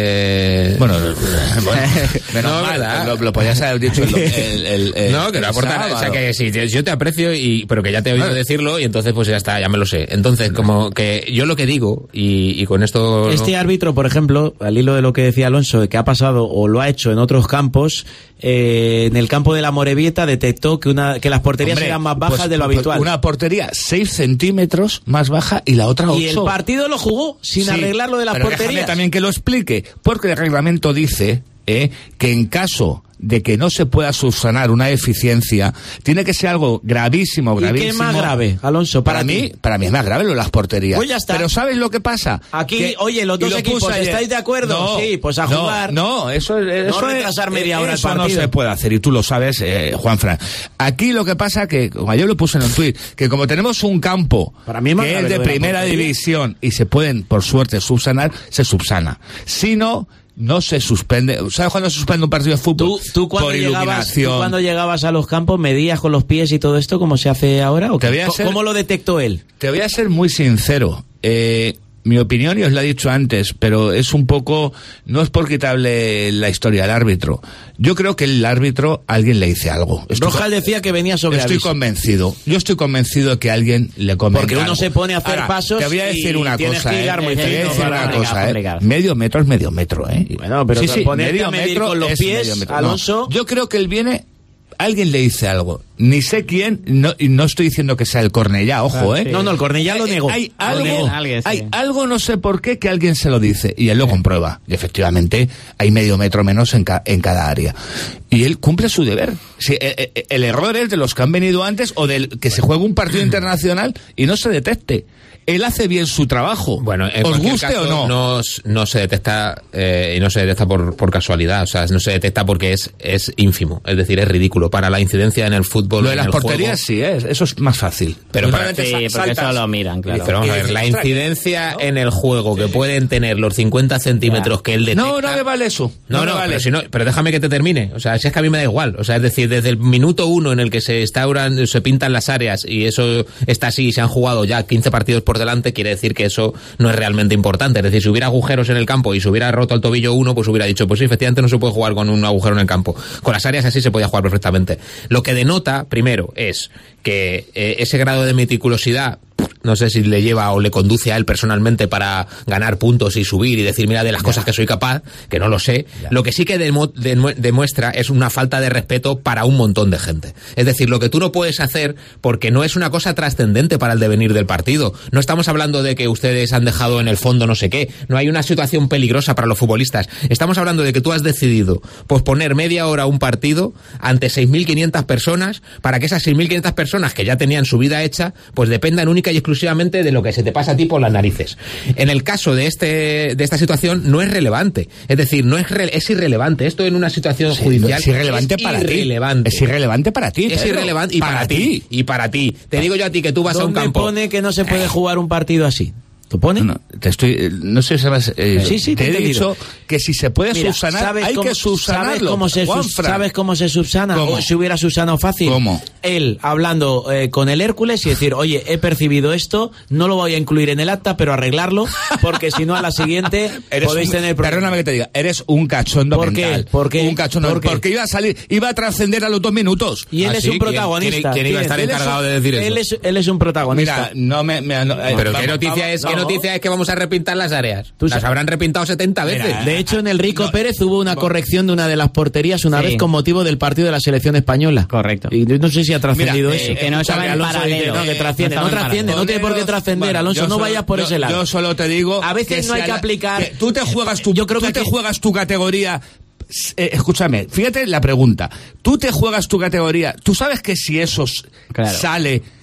Eh... Bueno, bueno, menos no, mal, lo, lo podías haber dicho el, el, el, el No, que no aporta nada. O sea, que sí, yo te aprecio, y pero que ya te he oído Vale. decirlo, y entonces pues ya está, ya me lo sé. Entonces, como que yo lo que digo, y, y con esto... Este ¿no? árbitro, por ejemplo, al hilo de lo que decía Alonso, de que ha pasado o lo ha hecho en otros campos, eh, en el campo de la Morevieta detectó que una que las porterías Hombre, eran más bajas pues, de lo pues, habitual. Una portería seis centímetros más baja y la otra ocho. Y el partido lo jugó sin Sí, arreglar lo de las pero porterías. déjame también que lo explique, porque el reglamento dice eh, que en caso de que no se pueda subsanar una deficiencia, tiene que ser algo gravísimo, gravísimo. ¿Y qué más grave, Alonso? Para, Para mí, ti? para mí es más grave lo de las porterías. Pues ya está. Pero ¿sabes lo que pasa? Aquí, Que- oye, los y dos lo equipos, puse ayer. ¿estáis de acuerdo? No, Sí, pues a no, jugar. No, eso, es- eso es- retrasar media hora el eso no partido. se puede hacer, y tú lo sabes, eh, Juanfran. Aquí lo que pasa que, como ayer lo puse en un tuit, que como tenemos un campo Para mí es más que grave es de lo de la primera portería. división y se pueden, por suerte, subsanar, se subsana. Si no, no se suspende. ¿Sabes cuándo se suspende un partido de fútbol? ¿Tú, tú, cuando por llegabas, iluminación. tú cuando llegabas a los campos medías con los pies y todo esto como se hace ahora? ¿O Te voy a qué? ser- ¿Cómo lo detectó él? Te voy a ser muy sincero. Eh, mi opinión, y os la he dicho antes, pero es un poco, no es por quitarle la historia al árbitro. Yo creo que el árbitro, alguien le dice algo. Estoy Rojas con- decía que venía sobre Estoy aviso. convencido. Yo estoy convencido de que alguien le comenta Porque uno algo. se pone a hacer Ahora, pasos te voy a decir y una tienes cosa, que ¿eh? hilar muy Te voy a fino decir para una complicar, cosa, ¿eh? complicar. Medio metro es medio metro, ¿eh? Bueno, pero sí, sí, ponerte medio a medir metro con los es pies, medio metro. Alonso. No, yo creo que él viene... Alguien le dice algo, ni sé quién, no, y no estoy diciendo que sea el Cornellá, ojo, Ah, ¿eh? sí. No, no, el Cornellá lo Eh, negó. Hay Lo algo, negó. Alguien, sí. hay algo, no sé por qué, que alguien se lo dice, y él lo comprueba, y efectivamente hay medio metro menos en, ca- en cada área. Y él cumple su deber. Si, eh, eh, el error es de los que han venido antes, o del que se juega un partido internacional y no se detecte. Él hace bien su trabajo. Bueno, en ¿os cualquier guste caso, o no? no, no se detecta, eh, y no se detecta por, por casualidad, o sea, no se detecta porque es, es ínfimo, es decir, es ridículo. Para la incidencia en el fútbol, Lo de en las el porterías juego, sí, es, eso es más fácil. Pero para- Normalmente Sí, sa- porque saltas. eso lo miran, claro. Pero vamos a Y ver, dices, la "Ostras, incidencia ¿no? en el juego que pueden tener los cincuenta centímetros que él detecta... No, no me vale eso. No, me no, vale. pero, si no, pero déjame que te termine. O sea, si es que a mí me da igual. O sea, es decir, desde el minuto uno en el que se instauran, se pintan las áreas y eso está así y se han jugado ya quince partidos por delante, quiere decir que eso no es realmente importante. Es decir, si hubiera agujeros en el campo y se hubiera roto el tobillo uno, pues hubiera dicho, pues sí, efectivamente no se puede jugar con un agujero en el campo. Con las áreas así se podía jugar perfectamente. Lo que denota, primero, es que eh, ese grado de meticulosidad, no sé si le lleva o le conduce a él personalmente para ganar puntos y subir y decir, mira, de las cosas que soy capaz, que no lo sé. Lo que sí que demo- demu- demuestra es una falta de respeto para un montón de gente. Es decir, lo que tú no puedes hacer, porque no es una cosa trascendente para el devenir del partido. No estamos hablando de que ustedes han dejado en el fondo no sé qué. No hay una situación peligrosa para los futbolistas. Estamos hablando de que tú has decidido posponer media hora un partido ante seis mil quinientas personas para que esas seis mil quinientas personas que ya tenían su vida hecha, pues dependan única y exclusivamente de lo que se te pasa a ti por las narices. En el caso de este de esta situación no es relevante. Es decir, no es re- es irrelevante. Esto en una situación Sí, judicial es irrelevante es para ti. irrelevante. Es irrelevante para ti. Es Pedro. irrelevante y para, ti. Y para ti. Te digo yo a ti que tú vas a un ¿Dónde campo. pone que no se puede jugar un partido así? ¿Lo pone? No, te estoy, eh, no sé si sabes, eh, Sí, sí, te te he he entendido. dicho que si se puede Mira, subsanar, ¿sabes hay cómo- que subsanarlo. ¿sabes cómo, se sus- Juanfran. ¿Sabes cómo se subsana? ¿Cómo? O si hubiera subsanado fácil. ¿Cómo? Él hablando eh, con el Hércules y decir, oye, he percibido esto, no lo voy a incluir en el acta, pero arreglarlo, porque si no a la siguiente Eres podéis un- tener problemas. Perdóname que te diga, eres un cachondo ¿Por qué? mental. ¿Por qué? Un cachondo ¿Por qué? Porque iba a salir, iba a trascender a los dos minutos. Y él ¿Ah, es sí? un ¿Quién- protagonista. quién- quién iba a estar Él es encargado un- de decir eso? Él es, él es un protagonista. Mira, no me... me- no, eh, Pero vamos, qué noticia vamos, es, qué no. noticia es que vamos a repintar las áreas. Tú Las sa- habrán repintado setenta veces. Mira, De hecho, en el Rico No, Pérez hubo una no. corrección de una de las porterías una Sí. vez con motivo del partido de la selección española. Correcto. Y no sé si ha trascendido Mira, eso. eh, que no estaba en Alonso dice, paralelo. no, que trasciende, No no, estaba en trasciende, no tiene por qué Poneros- trascender, bueno, Alonso, yo no solo- vayas por yo- ese lado. Yo solo te digo... A veces no hay sea que la- aplicar- que tú te juegas tu, Yo creo tú que te aquí- juegas tu categoría... Eh, escúchame, fíjate la pregunta. Tú te juegas tu categoría. Tú sabes que si eso s- Claro. sale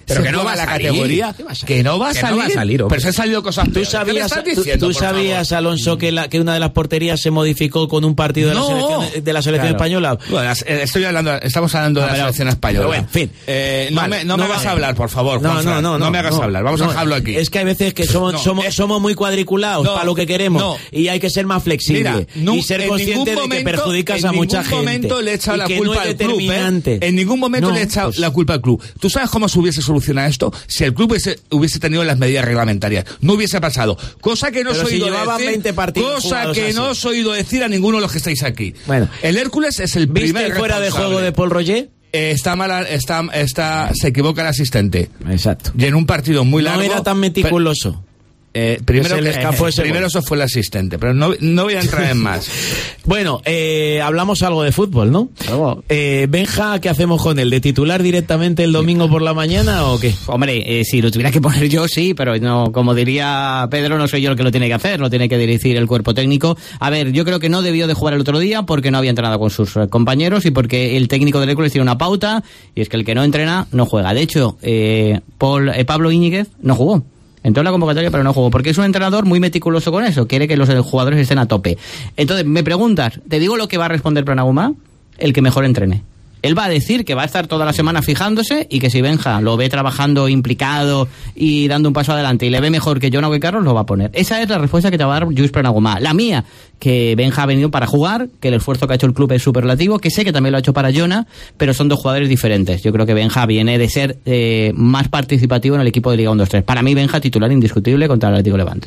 Pero que no va a la categoría, que no va a salir, va a salir pero se han salido cosas ¿Tú peores. sabías, ¿Qué me tú, estás diciendo, tú por sabías favor? Alonso, que, la, que una de las porterías se modificó con un partido de No. la selección, de la selección Claro. española? Bueno, las- eh, estoy hablando, estamos hablando de No, la pero- selección española. pero bueno, en fin. Eh, no Vale, me, no me no hagas va- hablar, por favor, No, Juanfran. no, no, no. me hagas no, hablar, vamos no, a dejarlo aquí. Es que hay veces que somos, No, somos, eh, somos muy cuadriculados no, para lo que queremos no. y hay que ser más flexible Mira, nu- y ser en consciente ningún de que momento- perjudicas en a mucha ningún gente. momento le he echado y la que culpa no es al club, ¿eh? determinante. En ningún momento No, le he echado pues- la culpa al club. ¿Tú sabes cómo se hubiese solucionado esto? Si el club hubiese, hubiese tenido las medidas reglamentarias. No hubiese pasado. Cosa que no Pero os he si oído llevaban decir, veinte partidos cosa jugados que así. no os he oído decir a ninguno de los que estáis aquí. Bueno. El Hércules es el ¿Viste primer el fuera de responsable. juego de Paul Roger? Eh, está mal, está, está, se equivoca el asistente. Exacto. Y en un partido muy largo. No era tan meticuloso. Eh, primero, Que se le escapó eh, ese primero gol. eso fue el asistente, pero no, no voy a entrar en más. Bueno, eh, hablamos algo de fútbol, ¿no? Eh, Benja, ¿qué hacemos con él? ¿De titular directamente el domingo por la mañana o qué? Hombre, eh, si lo tuviera que poner yo, sí, pero no, como diría Pedro, no soy yo el que lo tiene que hacer, lo tiene que dirigir el cuerpo técnico. A ver, yo creo que no debió de jugar el otro día porque no había entrenado con sus eh, compañeros y porque el técnico del Hércules tiene una pauta y es que el que no entrena no juega. De hecho, eh, Paul, eh, Pablo Íñiguez no jugó. Entró en la convocatoria pero no jugó, porque es un entrenador muy meticuloso con eso, quiere que los jugadores estén a tope. Entonces, me preguntas, ¿te digo lo que va a responder Planagumá? El que mejor entrene. Él va a decir que va a estar toda la semana fijándose y que si Benja lo ve trabajando, implicado y dando un paso adelante y le ve mejor que Jonah o que Carlos, lo va a poner. Esa es la respuesta que te va a dar Lluís Planagumá. La mía, que Benja ha venido para jugar, que el esfuerzo que ha hecho el club es superlativo, que sé que también lo ha hecho para Jonah, pero son dos jugadores diferentes. Yo creo que Benja viene de ser eh, más participativo en el equipo de Liga uno dos tres. Para mí, Benja titular indiscutible contra el Atlético Levante.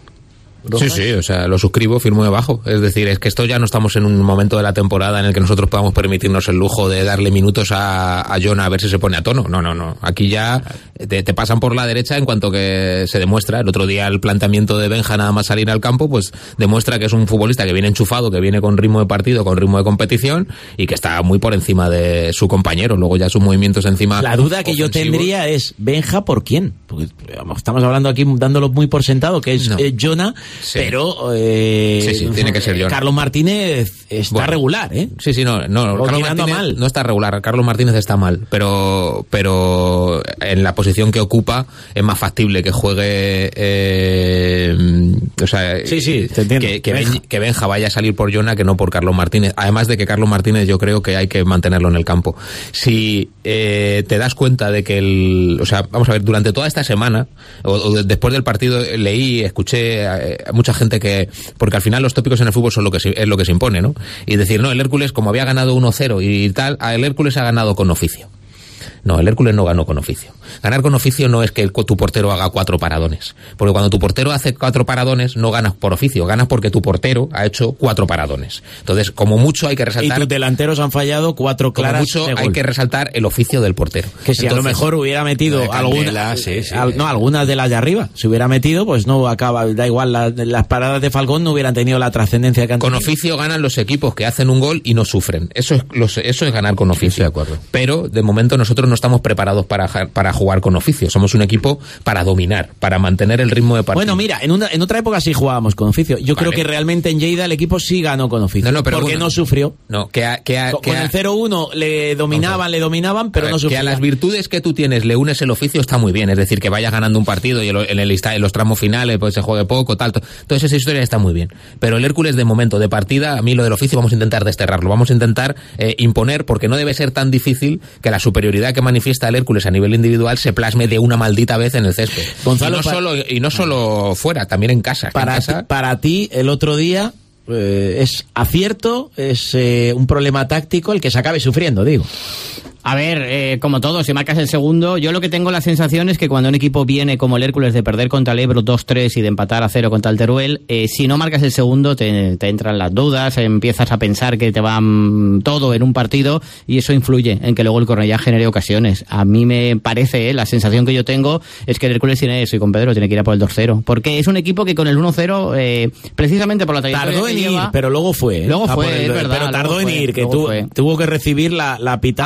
Sí, sí, o sea, lo suscribo, firmo debajo. Es decir, es que esto ya no estamos en un momento de la temporada en el que nosotros podamos permitirnos el lujo de darle minutos a, a Jonah a ver si se pone a tono. No, no, no. Aquí ya te, te pasan por la derecha en cuanto que se demuestra. El otro día el planteamiento de Benja nada más salir al campo, pues demuestra que es un futbolista que viene enchufado, que viene con ritmo de partido, con ritmo de competición y que está muy por encima de su compañero. Luego ya sus movimientos encima. La duda que yo ofensivos. tendría es, ¿Benja por quién? Porque vamos, estamos hablando aquí dándolo muy por sentado, que es No. eh, Jonah, Sí. pero eh, Sí, sí, tiene que ser Jonah. Carlos Martínez está Bueno. regular, ¿eh? Sí, sí, no, no, O Carlos tirando Martínez mal. no está regular, Carlos Martínez está mal, pero pero en la posición que ocupa es más factible que juegue, eh, o sea, Sí, sí, te entiendo. que, que, Benja. Ben- que Benja vaya a salir por Jonah que no por Carlos Martínez. Además de que Carlos Martínez yo creo que hay que mantenerlo en el campo. Si eh, te das cuenta de que el, o sea, vamos a ver, durante toda esta semana o, o de- después del partido leí, escuché a, a mucha gente que, porque al final los tópicos en el fútbol son lo que se- es lo que se impone, ¿no? Y decir, no, el Hércules como había ganado uno cero y tal, el Hércules ha ganado con oficio. No, el Hércules no ganó con oficio. Ganar con oficio no es que el- tu portero haga cuatro paradones. Porque cuando tu portero hace cuatro paradones, no ganas por oficio, ganas porque tu portero ha hecho cuatro paradones. Entonces, como mucho hay que Y resaltar... tus delanteros han fallado cuatro Como claras mucho de hay gol. que resaltar el oficio del portero. Que si a lo Entonces, mejor hubiera metido Lo de Candela, algunas, sí, sí. al- no, algunas de las de arriba, si hubiera metido, pues no acaba, da igual, la- las paradas de Falcón no hubieran tenido la trascendencia que han Con tenido. oficio ganan los equipos que hacen un gol y no sufren. Eso es, los- eso es ganar con oficio. de acuerdo. Pero de momento nosotros no estamos preparados para, ja- para jugar con oficio. Somos un equipo para dominar, para mantener el ritmo de partido. Bueno, mira, en, una, en otra época sí jugábamos con oficio. Yo Vale. creo que realmente en Lleida el equipo sí ganó con oficio. No, no, pero porque bueno. no sufrió. No, que a, que a- Con, que con a- el cero uno le dominaban, le dominaban, pero a ver, no que sufría. a las virtudes que tú tienes le unes el oficio está muy bien. Es decir, que vayas ganando un partido y en, lo- en el, lista- en los tramos finales pues se juegue poco, tal. to- Toda esa historia está muy bien. Pero el Hércules de momento, de partida, a mí lo del oficio vamos a intentar desterrarlo. Vamos a intentar eh, imponer, porque no debe ser tan difícil que la superioridad que manifiesta el Hércules a nivel individual se plasme de una maldita vez en el césped. Gonzalo, y, no pa- solo, y no solo fuera, también en casa. que en Para, casa- ti, para ti, el otro día eh, es acierto, es eh, un problema táctico el que se acabe sufriendo, digo. A ver, eh, como todo, si marcas el segundo, yo lo que tengo la sensación es que cuando un equipo viene como el Hércules de perder contra el Ebro dos tres y de empatar a cero contra el Teruel, eh, si no marcas el segundo te, te entran las dudas, empiezas a pensar que te va mm, todo en un partido y eso influye en que luego el Cornellá genere ocasiones. A mí me parece, eh, la sensación que yo tengo es que el Hércules tiene eso y con Pedro tiene que ir a por el dos cero, porque es un equipo que con el uno cero, eh, precisamente por la trayectoria Tardó que en lleva, ir, pero luego fue. ¿eh? Luego A fue, por el- es verdad, Pero tardó luego en fue, ir, que luego tu- fue. tuvo que recibir la, la pitada A ver, de la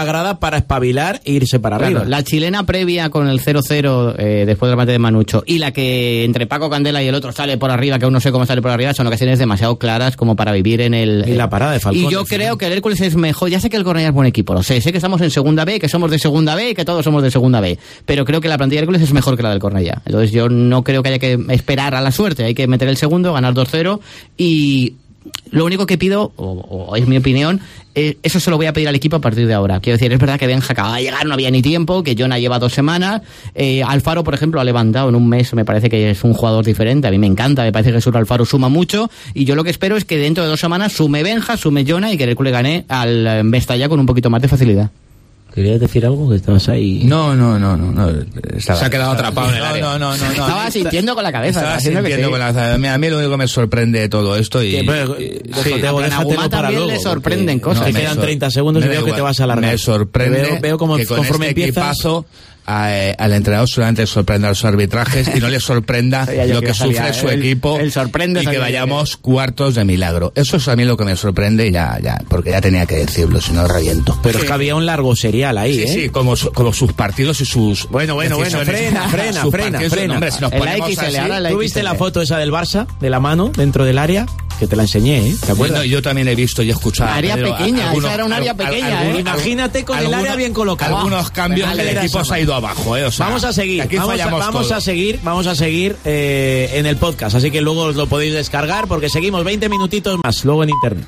grada para espabilar e irse para Claro, arriba. la chilena previa con el cero cero eh, después del remate de Manucho y la que entre Paco Candela y el otro sale por arriba, que aún no sé cómo sale por arriba, son ocasiones demasiado claras como para vivir en el... Y la parada de Falcón. Y yo creo que el Hércules es mejor. Ya sé que el Cornellá es buen equipo, lo sé. Sé que estamos en segunda B, que somos de segunda B y que todos somos de segunda B. Pero creo que la plantilla de Hércules es mejor que la del Cornellá. Entonces yo no creo que haya que esperar a la suerte. Hay que meter el segundo, ganar dos cero y... Lo único que pido, o, o es mi opinión, eh, eso se lo voy a pedir al equipo a partir de ahora. Quiero decir, es verdad que Benja acaba de llegar, no había ni tiempo, que Jonah lleva dos semanas. Eh, Alfaro, por ejemplo, ha levantado en un mes, me parece que es un jugador diferente. A mí me encanta, me parece que Jesús Alfaro suma mucho. Y yo lo que espero es que dentro de dos semanas sume Benja, sume Jonah y que el Hércules gane al Mestalla con un poquito más de facilidad. ¿Querías decir algo? Que estabas ahí. No, no, no, no. no estaba, Se ha quedado atrapado en el área. No, no, no, no. Estaba sintiendo con la cabeza. Estaba sintiendo sintiendo que con la cabeza. A mí, a mí lo único que me sorprende de todo esto y... Que, pero, y- déjate, sí. déjatelo Naguma para también luego, le sorprenden porque cosas. Te No, me quedan sor- treinta segundos y me da veo que igual. te vas a alargar. Me sorprende Veo, veo como que con conforme este empiezas... equipazo a, eh, al entrenador solamente le sorprenda los arbitrajes y no le sorprenda Sabía yo lo que que salía, sufre su el- equipo el sorprende y que sabía vayamos cuartos de milagro. Eso es a mí lo que me sorprende y ya, ya, porque ya tenía que decirlo, si no reviento. Pero es que había un largo serial ahí, Sí, ¿eh? sí, como, su- como sus partidos y sus... Bueno, bueno, bueno, decisiones. frena, frena, Sus frena, partidos, frena. hombre, si nos El ponemos X L, así- ahora la ¿Tú viste X L? la foto esa del Barça, de la mano, dentro del área? Que te la enseñé, ¿eh? ¿Te acuerdas? Bueno, yo también he visto y he escuchado. Área pero pequeña, algunos- esa era un área al- pequeña, al- ¿eh? algunos- Imagínate con el algunos- área bien colocada. Algunos cambios Venga, que el era equipo esa se ha ido abajo, ¿eh? O sea, Vamos a seguir, aquí vamos, a, fallamos vamos todo. a seguir, vamos a seguir eh, en el podcast, así que luego os lo podéis descargar porque seguimos veinte minutitos más, luego en internet.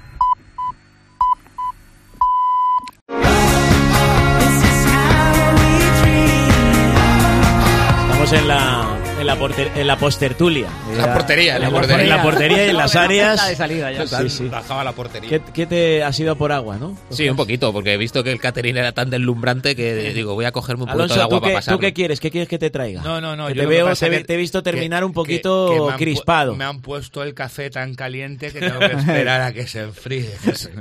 Estamos en la en la, porter, en la postertulia. La portería, en la la portería. En la portería y en las áreas. de salida ya. Sí, sí. Bajaba la portería. ¿Qué, qué te has ido por agua, no? Sí, un poquito, porque he visto que el catering era tan deslumbrante que digo, voy a cogerme un poquito de Alonso, agua ¿tú para qué, pasar. ¿tú qué quieres? ¿Qué quieres que te traiga? No, no, no. Que yo te lo que veo, pasa te, que- te he visto terminar que- un poquito que- que me han pu- crispado. Me han puesto el café tan caliente que tengo que esperar a que se enfríe.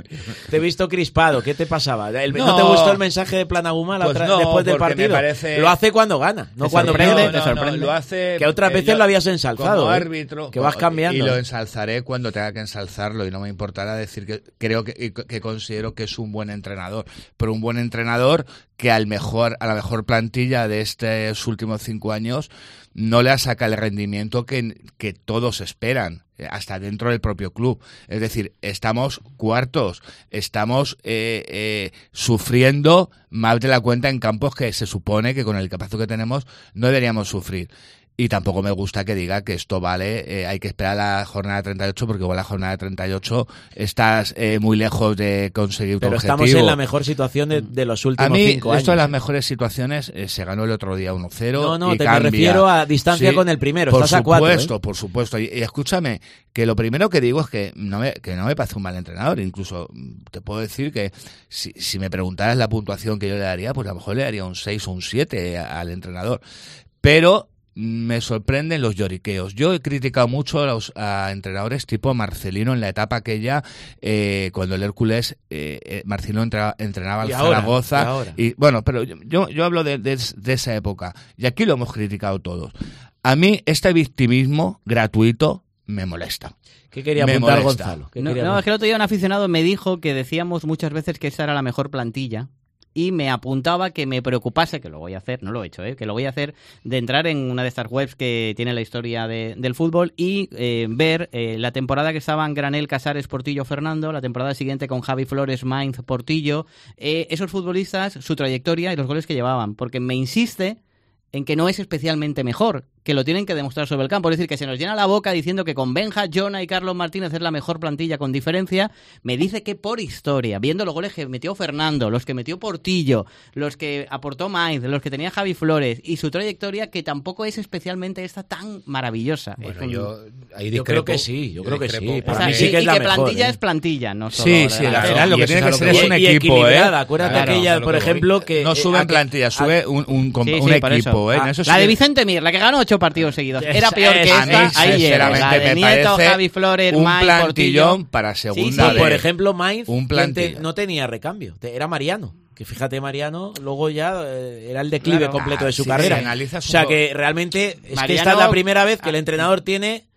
Te he visto crispado. ¿Qué te pasaba? El- ¿No, No. te gustó el mensaje de Planaguma la Pues otra- no, después del porque me partido? parece- Lo hace cuando gana, no Te cuando sorprende, pierde. te No, no, sorprende. lo hace, Que otras eh, veces yo, lo habías ensalzado, como ¿eh? árbitro, Que vas cambiando. y lo ensalzaré cuando tenga que ensalzarlo y no me importará decir que creo que, y que considero que es un buen entrenador, pero un buen entrenador que al mejor a la mejor plantilla de estos últimos cinco años no le saca el rendimiento que, que todos esperan, hasta dentro del propio club. Es decir, estamos cuartos, estamos eh, eh, sufriendo más de la cuenta en campos que se supone que con el capazo que tenemos no deberíamos sufrir. Y tampoco me gusta que diga que esto vale, eh, hay que esperar a la jornada treinta y ocho, porque igual la jornada treinta y ocho estás eh, muy lejos de conseguir tu Pero objetivo. estamos en la mejor situación de, de los últimos A mí, cinco años. esto de las mejores situaciones, eh, se ganó el otro día uno cero. No, no, y te cambia. me refiero a distancia con el primero. Por Estás a cuatro, supuesto, ¿eh? por supuesto. Y, y escúchame, que lo primero que digo es que no me, que no me parece un mal entrenador. Incluso mm, te puedo decir que si, si me preguntaras la puntuación que yo le daría, pues a lo mejor le daría un seis o un siete al entrenador. Pero me sorprenden los lloriqueos. Yo he criticado mucho a los a entrenadores tipo Marcelino en la etapa aquella, eh, cuando el Hércules, eh, eh, Marcelino entra, entrenaba al Y ahora, Zaragoza. y ahora. Y, bueno, pero yo, yo hablo de, de, de esa época. Y aquí lo hemos criticado todos. A mí este victimismo gratuito me molesta. ¿Qué quería Me apuntar molesta. Gonzalo? ¿Qué No, quería no, es apuntar? que el otro día un aficionado me dijo que decíamos muchas veces que esa era la mejor plantilla y me apuntaba que me preocupase, que lo voy a hacer, no lo he hecho, ¿eh? que lo voy a hacer, de entrar en una de estas webs que tiene la historia de, del fútbol y eh, ver eh, la temporada que estaban Granel, Casares, Portillo, Fernando, la temporada siguiente con Javi Flores, Mainz, Portillo, eh, esos futbolistas, su trayectoria y los goles que llevaban, porque me insiste en que no es especialmente mejor, que lo tienen que demostrar sobre el campo. Es decir, que se nos llena la boca diciendo que con Benja, Jonah y Carlos Martínez es la mejor plantilla con diferencia. Me dice que por historia, viendo los goles que metió Fernando, los que metió Portillo, los que aportó Mainz, los que tenía Javi Flores y su trayectoria, que tampoco es especialmente esta tan maravillosa. Bueno, Es un- yo, ahí Yo creo discrepo. que sí, yo creo que discrepo. sí. O Para sea, mí y, sí que es y la que mejor, plantilla ¿eh? es plantilla, no solo Sí, de sí, la al delantera. final lo Y que eso tiene es que a ser lo es que un Y- y equipo, equilibrada. ¿eh? Acuérdate Claro, aquella, eso es por lo que voy. ejemplo, que... No eh, sube en aqu- plantilla, sube un, un, un, Sí, un sí, por eso. equipo, ¿eh? En Ah, eso sí la de que- Vicente Mir, la que ganó ocho partidos seguidos. Era Esa- peor que esa- a mí, esta. Ahí llega. sinceramente, La de me Nieto, parece Javi Flores, un Mainz, plantillón Portillo. para Sí, segunda sí, B. Por ejemplo, Mainz Un ¿quién te- plantilla. no tenía recambio, te- era Mariano. Que fíjate, Mariano, luego ya eh, era el declive Claro. completo de su Ah, sí, carrera. si analizas O sea un po- que realmente es que Mariano- esta es la primera vez que el entrenador tiene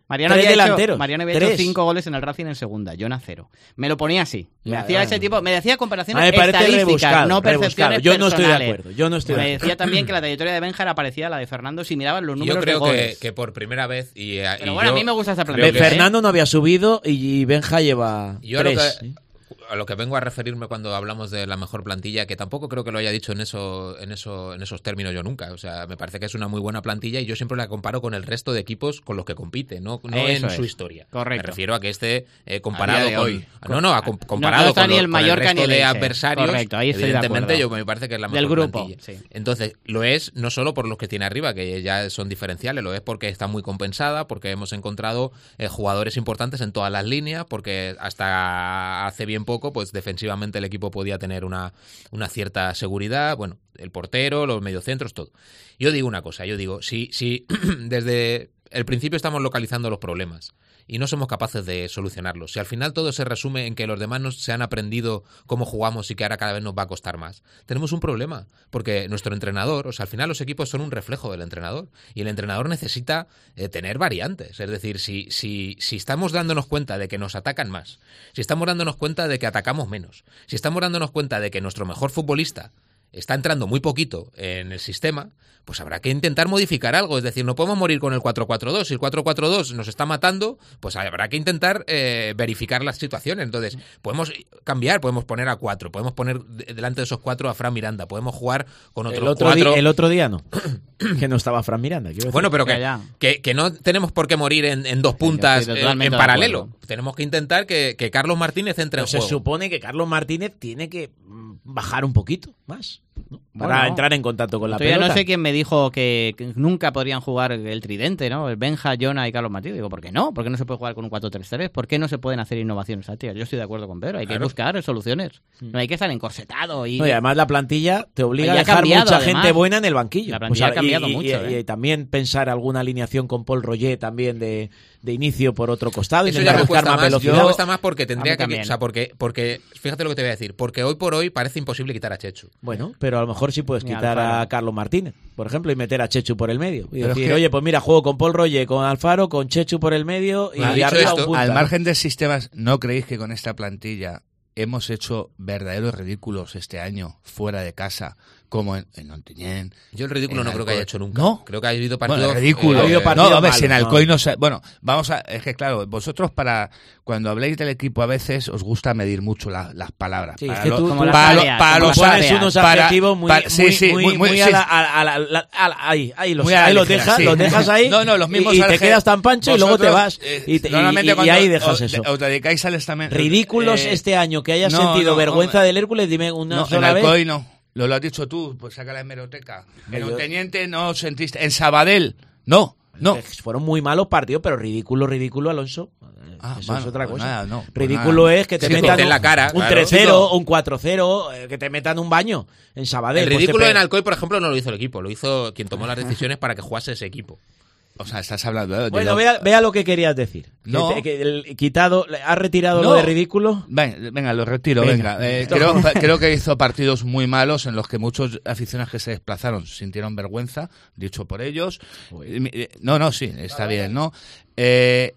Mariano tres había, delanteros. hecho, Mariano había tres. hecho cinco goles en el Racing en segunda, Jonah cero. Me lo ponía así. Me Ya, hacía ya, ese ya. tipo, me decía comparaciones A mí me parece estadísticas, rebuscado, no percepciones rebuscado. Yo no estoy de personales. acuerdo, yo no estoy de Me acuerdo. decía también que la trayectoria de Benja era parecida a la de Fernando si miraban los números Yo creo de goles. que, que por primera vez y, Pero y bueno, yo a mí me gusta esta creo plantilla. que- Fernando no había subido y Benja lleva Yo a lo, tres. que, a lo que vengo a referirme cuando hablamos de la mejor plantilla, que tampoco creo que lo haya dicho en eso, en eso, en esos términos yo nunca. O sea, me parece que es una muy buena plantilla y yo siempre la comparo con el resto de equipos con los que compite, no, no Eso en es. su historia. Correcto. Me refiero a que esté eh, comparado A día de con, hoy. no, no, a com- comparado no está con, ni lo- el con el Mallorca resto ni el de Elche. adversarios. Correcto, ahí estoy de evidentemente acuerdo. yo me parece que es la mejor Del grupo, plantilla. sí. Entonces, lo es no solo por los que tiene arriba, que ya son diferenciales, lo es porque está muy compensada, porque hemos encontrado eh, jugadores importantes en todas las líneas, porque hasta hace bien poco, pues defensivamente el equipo podía tener una, una cierta seguridad, bueno, el portero, los mediocentros, todo. Yo digo una cosa, yo digo, si, si desde el principio estamos localizando los problemas y no somos capaces de solucionarlos, si al final todo se resume en que los demás nos, se han aprendido cómo jugamos y que ahora cada vez nos va a costar más, tenemos un problema, porque nuestro entrenador, o sea, al final los equipos son un reflejo del entrenador y el entrenador necesita eh, tener variantes, es decir, si, si, si estamos dándonos cuenta de que nos atacan más, si estamos dándonos cuenta de que atacamos menos, si estamos dándonos cuenta de que nuestro mejor futbolista está entrando muy poquito en el sistema, pues habrá que intentar modificar algo. Es decir, no podemos morir con el cuatro cuatro dos. Si el cuatro cuatro dos nos está matando, pues habrá que intentar eh, verificar las situaciones. Entonces, podemos cambiar, podemos poner a cuatro, podemos poner de- delante de esos cuatro a Fran Miranda, podemos jugar con otros El otro, cuatro. di- el otro día no. Que no estaba Fran Miranda. quiero decir. Bueno, pero que, Ya, ya. que, que no tenemos por qué morir en, en dos puntas estoy eh, totalmente en de paralelo. acuerdo. Tenemos que intentar que, que Carlos Martínez entre Pero en se juego. supone que Carlos Martínez tiene que mm, bajar un poquito más, ¿no? Para Bueno, entrar en contacto con la Todavía pelota. no sé quién me dijo que, que nunca podrían jugar el tridente, ¿no? El Benja, Jonah y Carlos Martínez. Digo, ¿por qué no? ¿Por qué no se puede jugar con un cuatro tres tres? ¿Por qué no se pueden hacer innovaciones tácticas? Yo estoy de acuerdo con Pedro. Hay que Claro. buscar soluciones. No hay que estar encorsetado y... No, y además la plantilla te obliga Y a ha dejar cambiado, mucha además. gente buena en el banquillo. La plantilla ha cambiado y, y- mucho, y- ¿eh? y también pensar alguna alineación con Paul Roger también de, de inicio por otro costado. Eso ya intentar me buscar cuesta más más, velocidad. me cuesta más porque tendría A mí que, también. o sea, porque, porque, fíjate lo que te voy a decir, porque hoy por hoy parece imposible quitar a Chechu. Bueno, pero a lo mejor sí puedes Ni quitar Alfaro. a Carlos Martínez, por ejemplo, y meter a Chechu por el medio. Y Pero es decir, que- oye, pues mira, juego con Paul Roger, con Alfaro, con Chechu por el medio y, Ha y dicho arriba esto, un punta. Al margen de sistemas, ¿no creéis que con esta plantilla hemos hecho verdaderos ridículos este año fuera de casa, como en, en Ontinyent? Yo el ridículo en no creo que Alcoy? haya hecho nunca. ¿No? Creo que ha habido partidos... Bueno, ridículo. ha habido no, partidos a ver, si en malos, Alcoy ¿no? no se... Bueno, vamos a... Es que claro, vosotros para... Cuando habléis del equipo a veces os gusta medir mucho la- las palabras. Sí, para es que lo- tú- como las para lo- áreas, para como los las pones áreas. unos para- adjetivos muy, para- sí, muy, sí, muy, muy- muy- muy sí. a la, a- a la- la- a la- ahí, ahí los, Muy a la ahí los ligera, dejas, sí. los dejas ahí No, no, los mismos y, y te adje- quedas tan pancho y luego te Vosotros, vas eh, y, te- y- normalmente y- y cuando ahí dejas os, eso. os dedicáis al estamento... Ridículos eh, este año que hayas no, sentido no, vergüenza hombre. del Hércules, dime una No, en sola vez. Alcoy no. Lo, lo has dicho tú, pues saca la hemeroteca. En Yo- Onteniente no os sentiste... En Sabadell, no, no. Fueron muy malos partidos, pero ridículo, ridículo, Alonso. Ah, Eso bueno, es otra pues cosa. nada, no, pues Ridículo nada. es que te Que te metan pinten un, la cara, un claro. tres cero Chico. o un cuatro cero, eh, que te metan un baño en Sabadell. El pues te ridículo pe- en Alcoy, por ejemplo, no lo hizo el equipo, lo hizo quien tomó las decisiones para que jugase ese equipo. O sea, estás hablando de... Bueno, de- vea, vea lo que querías decir. No. Que, te- que el quitado, ¿has retirado No. lo de ridículo? Venga, venga, lo retiro, Venga. venga. Eh, Esto- creo, creo que hizo partidos muy malos en los que muchos aficionados que se desplazaron sintieron vergüenza, dicho por ellos. Eh, No, no, sí, está bien, ¿no? Eh,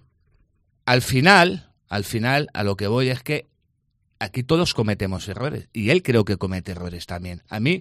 al final, al final, a lo que voy es que aquí todos cometemos errores. Y él creo que comete errores también. A mí,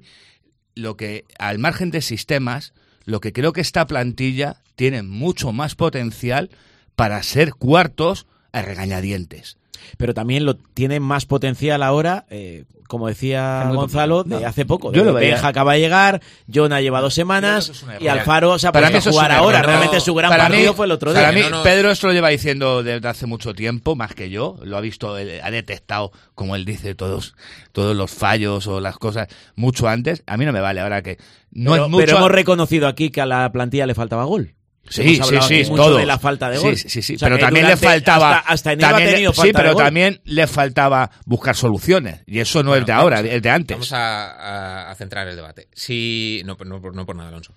lo que, al margen de sistemas, lo que creo que esta plantilla tiene mucho más potencial para ser cuartos a regañadientes. Pero también lo tiene más potencial ahora, eh, como decía Es muy Gonzalo, complicado. de No. hace poco. Yo De lo veía. Benja acaba de llegar, Jonah lleva dos semanas Yo creo que eso es un error. y Alfaro se ha Para mí puesto a eso es jugar un ahora. error. Realmente su gran Para partido mí- fue el otro Para día. mí, No, no. Pedro esto lo lleva diciendo desde hace mucho tiempo, más que yo. Lo ha visto, él ha detectado, como él dice, todos, todos los fallos o las cosas mucho antes. A mí no me vale ahora que no pero, es mucho. pero hemos reconocido aquí que a la plantilla le faltaba gol. Sí, Hemos sí, hablado sí, aquí mucho todo. de la falta de gol. Sí, sí, sí, O sea, pero que también le durante- faltaba. Hasta, hasta enero ha también le- tenido sí, falta pero de gol. también le faltaba buscar soluciones. Y eso no es de Bueno, ahora, vamos a- es de antes. Vamos a, a- a centrar el debate. Si, no, no, por- no por nada, Alonso.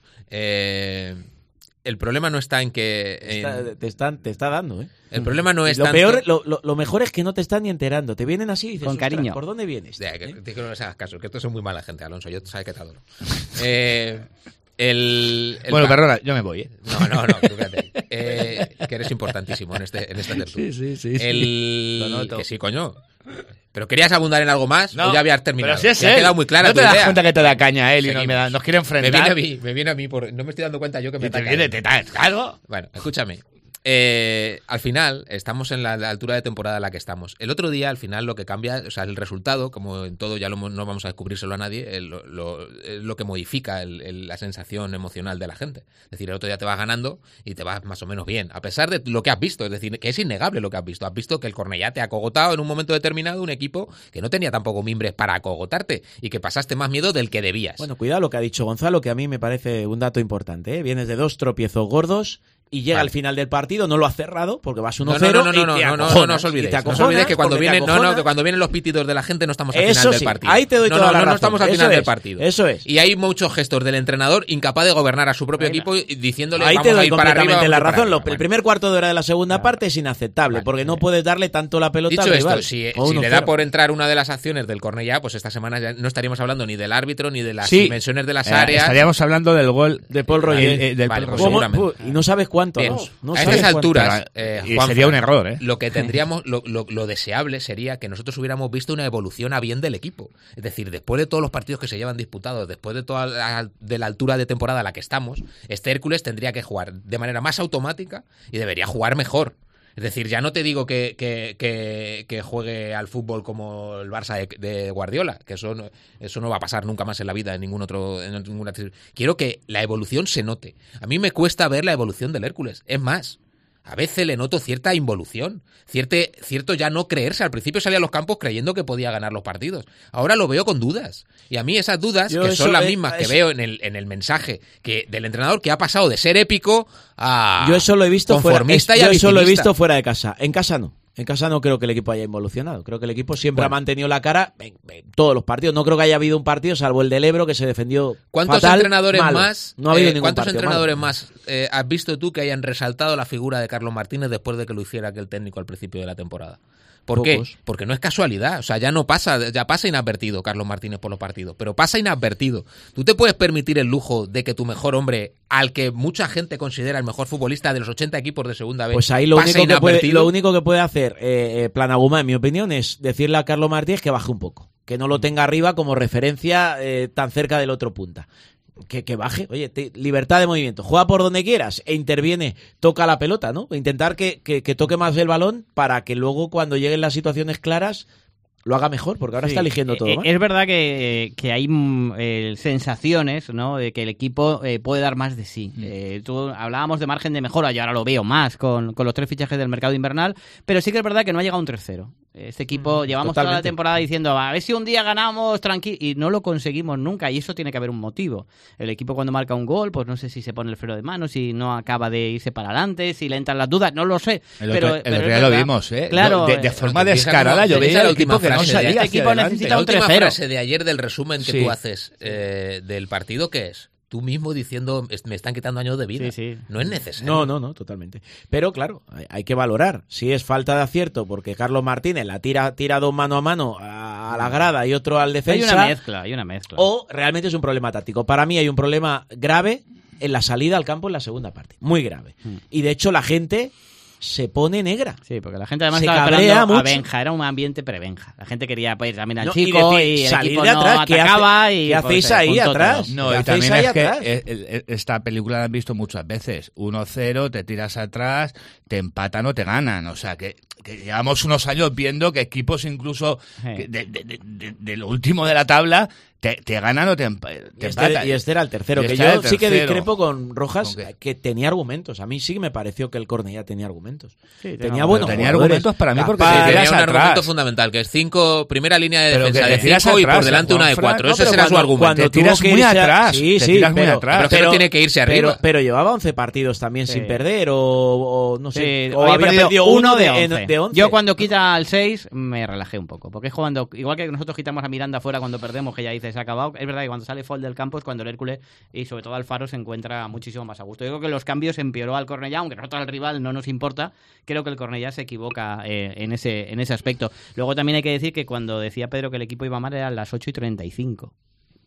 Eh, el problema no está en que... Te está, en- te, están- te está dando, ¿eh? el problema no es lo tanto... peor, lo, lo- lo mejor es que no te están ni enterando. Te vienen así y dices, Con "Ostras, cariño". ¿por dónde vienes? Ya, que, que no les hagas caso, que estos son muy mala gente, Alonso. Yo sabes que te adoro. Eh, el, el Bueno, pa- perdona, yo me voy, ¿eh? No, no, no, tú quédate. Eh, que eres importantísimo en, este, en esta tertulia. Sí, sí, sí. El... Lo noto. Que sí, coño. ¿Pero querías abundar en algo más No, o ya habías terminado? Pero si es Me ha él. quedado muy clara ¿No tu te das idea? cuenta que te da caña él y no Seguimos. me da- nos quiere enfrentar? Me viene a mí, me viene a mí. Por... No me estoy dando cuenta yo que me Y te ataca viene, él. te da- claro. Bueno, escúchame. Eh, al final, estamos en la, la altura de temporada en la que estamos. El otro día, al final, lo que cambia, o sea, el resultado, como en todo, ya lo, hemos- no vamos a descubrírselo a nadie, el- lo, lo- es lo que modifica el- el- la sensación emocional de la gente. Es decir, el otro día te vas ganando y te vas más o menos bien, a pesar de lo que has visto. Es decir, que es innegable lo que has visto. Has visto que el Cornellá te ha acogotado en un momento determinado, un equipo que no tenía tampoco mimbres para acogotarte y que pasaste más miedo del que debías. Bueno, cuidado lo que ha dicho Gonzalo, que a mí me parece un dato importante, ¿eh? Vienes de dos tropiezos gordos y llega Vale. al final del partido, no lo has cerrado porque vas uno No, cero no, no, no, y no, te no, no, acojonas, no os y olvidéis. te No os acojonas olvidéis que cuando porque te vienen, no, no, acojonas. que cuando vienen los pitidos de la gente no estamos al Eso final sí, del partido. ahí te doy no, toda no, la no, no razón. estamos al Eso final del es, partido. eso es. Y hay muchos gestos del entrenador incapaz de gobernar a su propio equipo y diciéndole Ahí vamos te a doy ir para arriba. completamente la vamos a ir para razón. Lo- arriba. el primer cuarto de hora de la segunda parte es inaceptable porque no puedes darle tanto la pelota Dicho al esto, rival. si, Con si uno le da cero. por entrar una de las acciones del Cornellá, pues esta semana ya no estaríamos hablando ni del árbitro ni de las Sí. dimensiones de las Eh, áreas. Estaríamos hablando del gol de Paul Vale, Roger. eh, del Vale, Paul pues Roger. ¿Cómo? seguramente. Y no sabes cuánto. Bien, ¿no? No a sabes estas cuánto. alturas, eh, Y Juanfran, sería un error, ¿eh? Lo que tendríamos, lo, lo- lo deseable sería que nosotros hubiéramos visto una evolución a bien del equipo. Es decir, después de todos los partidos que se llevan disputados, después de toda la, de la altura de temporada a la que estamos, este Hércules tendría que jugar de manera más automática y debería jugar mejor. Es decir, ya no te digo que, que, que, que juegue al fútbol como el Barça de, de Guardiola, que eso no, eso no va a pasar nunca más en la vida en ningún otro. En ninguna... Quiero que la evolución se note. A mí me cuesta ver la evolución del Hércules. Es más, a veces le noto cierta involución, cierte, cierto ya no creerse. Al principio salía a los campos creyendo que podía ganar los partidos. Ahora lo veo con dudas. Y a mí esas dudas, Yo que eso, son las eh, mismas que eso- veo en el, en el mensaje que del entrenador, que ha pasado de ser épico a Yo eso lo he visto fuera, conformista es- y yo eso lo he victimista. visto fuera de casa. En casa no. En casa no creo que el equipo haya involucionado. Creo que el equipo siempre Bueno. ha mantenido la cara en, en todos los partidos. No creo que haya habido un partido, salvo el del Ebro, que se defendió ¿Cuántos fatal, entrenadores malo. más? No ha habido eh, ningún ¿Cuántos partido entrenadores malo. más eh, has visto tú que hayan resaltado la figura de Carlos Martínez después de que lo hiciera aquel técnico al principio de la temporada? ¿Por Pocos. qué? Porque no es casualidad, o sea, ya no pasa, ya pasa inadvertido Carlos Martínez por los partidos, pero pasa inadvertido. Tú te puedes permitir el lujo de que tu mejor hombre, al que mucha gente considera el mejor futbolista de los ochenta equipos de segunda vez, Pues ahí lo pase único, que puede, inadvertido. lo único que puede hacer eh, eh, Planaguma, en mi opinión, es decirle a Carlos Martínez que baje un poco. Que no lo tenga arriba como referencia eh, tan cerca del otro punta. Que, que baje, oye, te- libertad de movimiento, juega por donde quieras e interviene, toca la pelota, ¿no? Intentar que, que, que toque más el balón para que luego cuando lleguen las situaciones claras lo haga mejor, porque ahora Sí, está eligiendo todo eh, mal. Es verdad que, que hay mm, eh, sensaciones, ¿no?, de que el equipo eh, puede dar más de sí. Eh, tú, hablábamos de margen de mejora, yo ahora lo veo más con, con los tres fichajes del mercado invernal, pero sí que es verdad que no ha llegado un tres cero. Este equipo, llevamos toda la totalmente. temporada diciendo, a ver si un día ganamos tranquilo, y no lo conseguimos nunca, y eso tiene que haber un motivo. El equipo cuando marca un gol, pues no sé si se pone el freno de mano, si no acaba de irse para adelante, si le entran las dudas, no lo sé. El pero, otro, el pero otro es día lo verdad. vimos, ¿eh? Claro, de, de eh, forma Pero piensa descarada, cómo- yo piensa veía la el equipo última que no frase de- salía este hacia equipo adelante. necesita La un última tres cero. frase de ayer del resumen que Sí. tú haces eh, del partido, ¿qué es? Tú mismo diciendo, "Es- me están quitando años de vida. Sí, sí. No es necesario. No, no, no, totalmente. Pero claro, hay, hay que valorar. Si es falta de acierto porque Carlos Martínez la tira, tira dos mano a mano a, a la grada y otro al Hay defensa. una mezcla, hay una mezcla. O realmente es un problema táctico. Para mí hay un problema grave en la salida al campo en la segunda parte. Muy grave. Y de hecho la gente se pone negra. Sí, porque la gente además Se estaba cabrea esperando a mucho. Benja, era un ambiente pre-Benja. La gente quería pues, ir también al No, y chico y, decir, el salir equipo de no atrás, ¿qué atacaba hace- y qué pues, hacéis se ahí juntó atrás? todo. No, ¿Qué y hacéis también ahí es que atrás? eh, el- el- esta película la han visto muchas veces. uno cero, te tiras atrás, te empatan o te ganan. O sea, que, que llevamos unos años viendo que equipos incluso Sí. que de, de- de- de- de lo último de la tabla te, te ganan o te, empa- Y te este, empatan. y este era el tercero, Y que este yo era el sí que tercero. discrepo con Rojas, ¿Con qué? que tenía argumentos. A mí sí que me pareció que el Cornellá tenía argumentos. Sí, tenía tenía- buenos tenía jugadores. argumentos para mí porque Capaz, te Tenía tiras un atrás. argumento fundamental, que es cinco, primera línea de Pero defensa que de te tiras cinco y por atrás, delante una de Juanfran. cuatro. No, Ese pero será su cuando- argumento. cuando Te tuvo tiras que muy irse a- atrás, Sí, te sí, tiras muy pero, atrás. Pero tiene que irse arriba. Pero, pero llevaba once partidos también Sí. sin perder o, o no sé. Sí, o hoy había perdido perdido uno de en- once. de once. Yo cuando quita al seis me relajé un poco, porque es cuando, igual que nosotros quitamos a Miranda fuera cuando perdemos, que ya dices se ha acabado, es verdad que cuando sale Fall del campo es cuando el Hércules y sobre todo Alfaro se encuentra muchísimo más a gusto. Yo creo que los cambios empeoró al Cornellá, aunque nosotros al rival no nos importa, creo que el Cornellá se equivoca eh, en ese en ese aspecto. Luego también hay que decir que cuando decía Pedro que el equipo iba mal eran las ocho y treinta y cinco.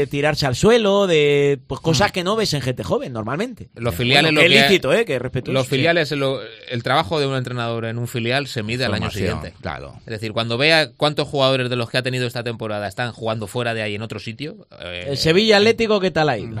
de tirarse al suelo, de pues cosas que no ves en gente joven normalmente. Los filiales, bueno, lo que que es lícito, ¿eh? Que respetuoso. Los filiales, lo, el trabajo de un entrenador en un filial se mide al año siguiente. Claro. Es decir, cuando vea cuántos jugadores de los que ha tenido esta temporada están jugando fuera de ahí en otro sitio. Eh, el Sevilla Atlético, ¿qué tal ahí? Mal.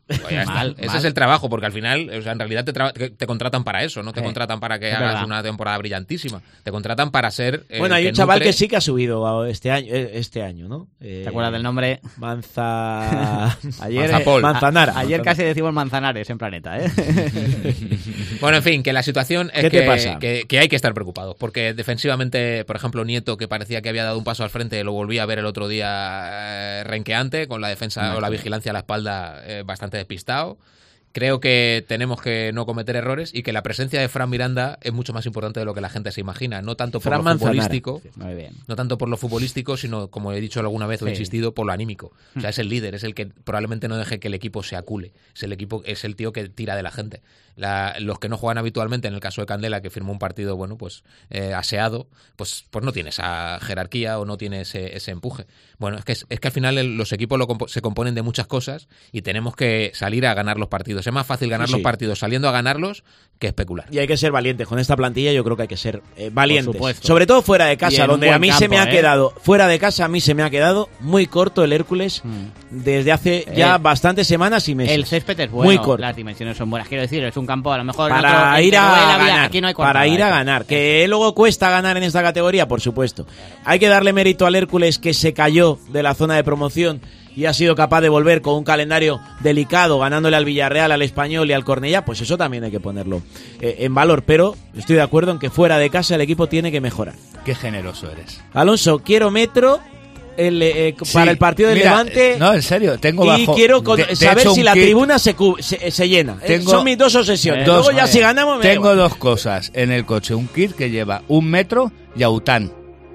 Pues ya está. Mal, Ese mal. es el trabajo, porque al final, o sea, en realidad te, tra- te- te contratan para eso, no te Sí. contratan para que Es hagas verdad. una temporada brillantísima. Te contratan para ser. eh, Bueno, hay que un chaval nutre- que sí que ha subido este año, eh, este año, ¿no? Eh, ¿Te acuerdas del nombre? Manza... Ayer, Manzapol. Manzanara. a- ayer casi decimos Manzanares en Planeta, ¿eh? Bueno, en fin, que la situación es ¿Qué te que, pasa? que, que hay que estar preocupados, porque defensivamente, por ejemplo, Nieto, que parecía que había dado un paso al frente, lo volví a ver el otro día eh, renqueante, con la defensa o la vigilancia a la espalda eh, bastante despistado. Creo que tenemos que no cometer errores y que la presencia de Fran Miranda es mucho más importante de lo que la gente se imagina, no tanto por Fran lo Manzanara. futbolístico, Muy bien. no tanto por lo futbolístico, sino, como he dicho alguna vez o he Sí. insistido, por lo anímico. O sea, es el líder, es el que probablemente no deje que el equipo se acule. Es el equipo, es el tío que tira de la gente. La- los que no juegan habitualmente, en el caso de Candela, que firmó un partido, bueno, pues eh, aseado, pues, pues no tiene esa jerarquía o no tiene ese, ese empuje. Bueno, es que, es que al final el- los equipos lo compo- se componen de muchas cosas y tenemos que salir a ganar los partidos. Es más fácil ganar Sí, los sí. partidos saliendo a ganarlos que especular. Y hay que ser valientes. Con esta plantilla yo creo que hay que ser eh, valientes. supuesto. Sobre todo fuera de Y casa, en un donde a buen mí se campo, me ha ¿eh? quedado, fuera de casa a mí se me ha quedado muy corto el Hércules desde hace ya Eh, bastantes semanas y meses. El césped es bueno, Muy corto. las dimensiones son buenas. Quiero decir, es un campo a lo mejor... en Para otro- en ir a Teruel había- ganar, aquí no hay para cuartada, ir a ¿eh? ganar. Que luego cuesta ganar en esta categoría, por supuesto. Hay que darle mérito al Hércules, que se cayó de la zona de promoción y ha sido capaz de volver con un calendario delicado, ganándole al Villarreal, al Español y al Cornellá. Pues eso también hay que ponerlo eh, en valor. Pero estoy de acuerdo en que fuera de casa el equipo tiene que mejorar. Qué generoso eres. Alonso, quiero metro el, eh, para Sí, el partido del mira, Levante. No, en serio, tengo Y bajo... quiero con- de- de saber hecho, si un la kit- tribuna se, cu- se, se llena. Eh, Tengo Son mis dos obsesiones. dos- Luego ya si ganamos me da Tengo igual. dos cosas en el coche. Un kit que lleva un metro y aután.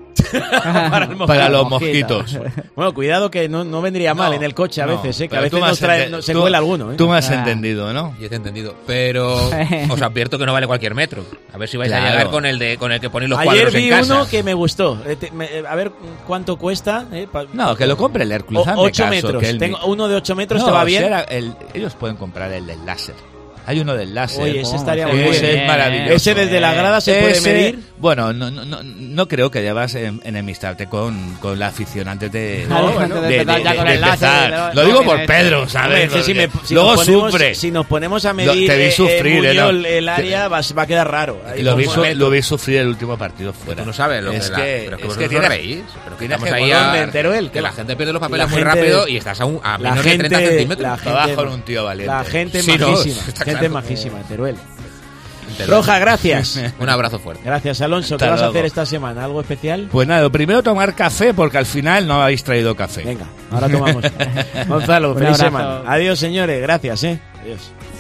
para, el para los mosquito. mosquitos. Bueno, cuidado que no, no vendría mal No, en el coche a no, veces, ¿eh? Que a pero veces tú me nos has trae- ente- no- se tú- cuela alguno, ¿eh? Tú me has Ah. entendido, ¿no? Yo te he entendido, pero os advierto que no vale cualquier metro. A ver si vais Claro. a llegar con el de con el que ponéis los Ayer cuadros vi en casa. uno que me gustó. Eh, te- me- eh, a ver cuánto cuesta. eh, pa- No, que lo compre el Hércules. O- hazme ocho caso, metros. que el- Tengo uno de ocho metros, No, ¿te va si bien? era el- ellos pueden comprar el del láser. Hay uno del láser. Oye, ese estaría Ese muy bien, es ¿eh? maravilloso. Ese desde la grada se puede Ese- medir. Bueno, no, no, no, no creo que debas en- enemistarte con, con la afición antes de, No, de- bueno, de- de empezar de- ya con de el láser, empezar. de- Lo no, digo mira, por este- Pedro, Hombre, ¿sabes? es que si, me- Porque si luego nos ponemos, sufre. si nos ponemos a Lo- medir te vi eh, sufrir, eh, ¿eh? Muñol, No. el área, va, va a quedar raro. Ahí Lo vi, como- su- lo vi sufrir el último partido fuera. Tú no sabes lo es que, la- que, pero es que es vosotros que os tienes- reís. Pero que tienes estamos que ahí ¿Dónde, a, en Teruel? que la gente pierde los La papeles muy gente- rápido y estás a, un, a La menos de treinta gente, centímetros. la Trabaja gente, con un tío valiente. La gente Sí, no, majísima. está gente claro. majísima, en Teruel. Teruel. Roja, gracias. Un abrazo fuerte. Gracias, Alonso. ¿Qué Hasta vas a luego. hacer esta semana? ¿Algo especial? Pues nada, lo primero tomar café porque al final no habéis traído café. Venga, ahora tomamos. Gonzalo, Un feliz abrazo. semana. Adiós, señores. Gracias, ¿eh? Adiós.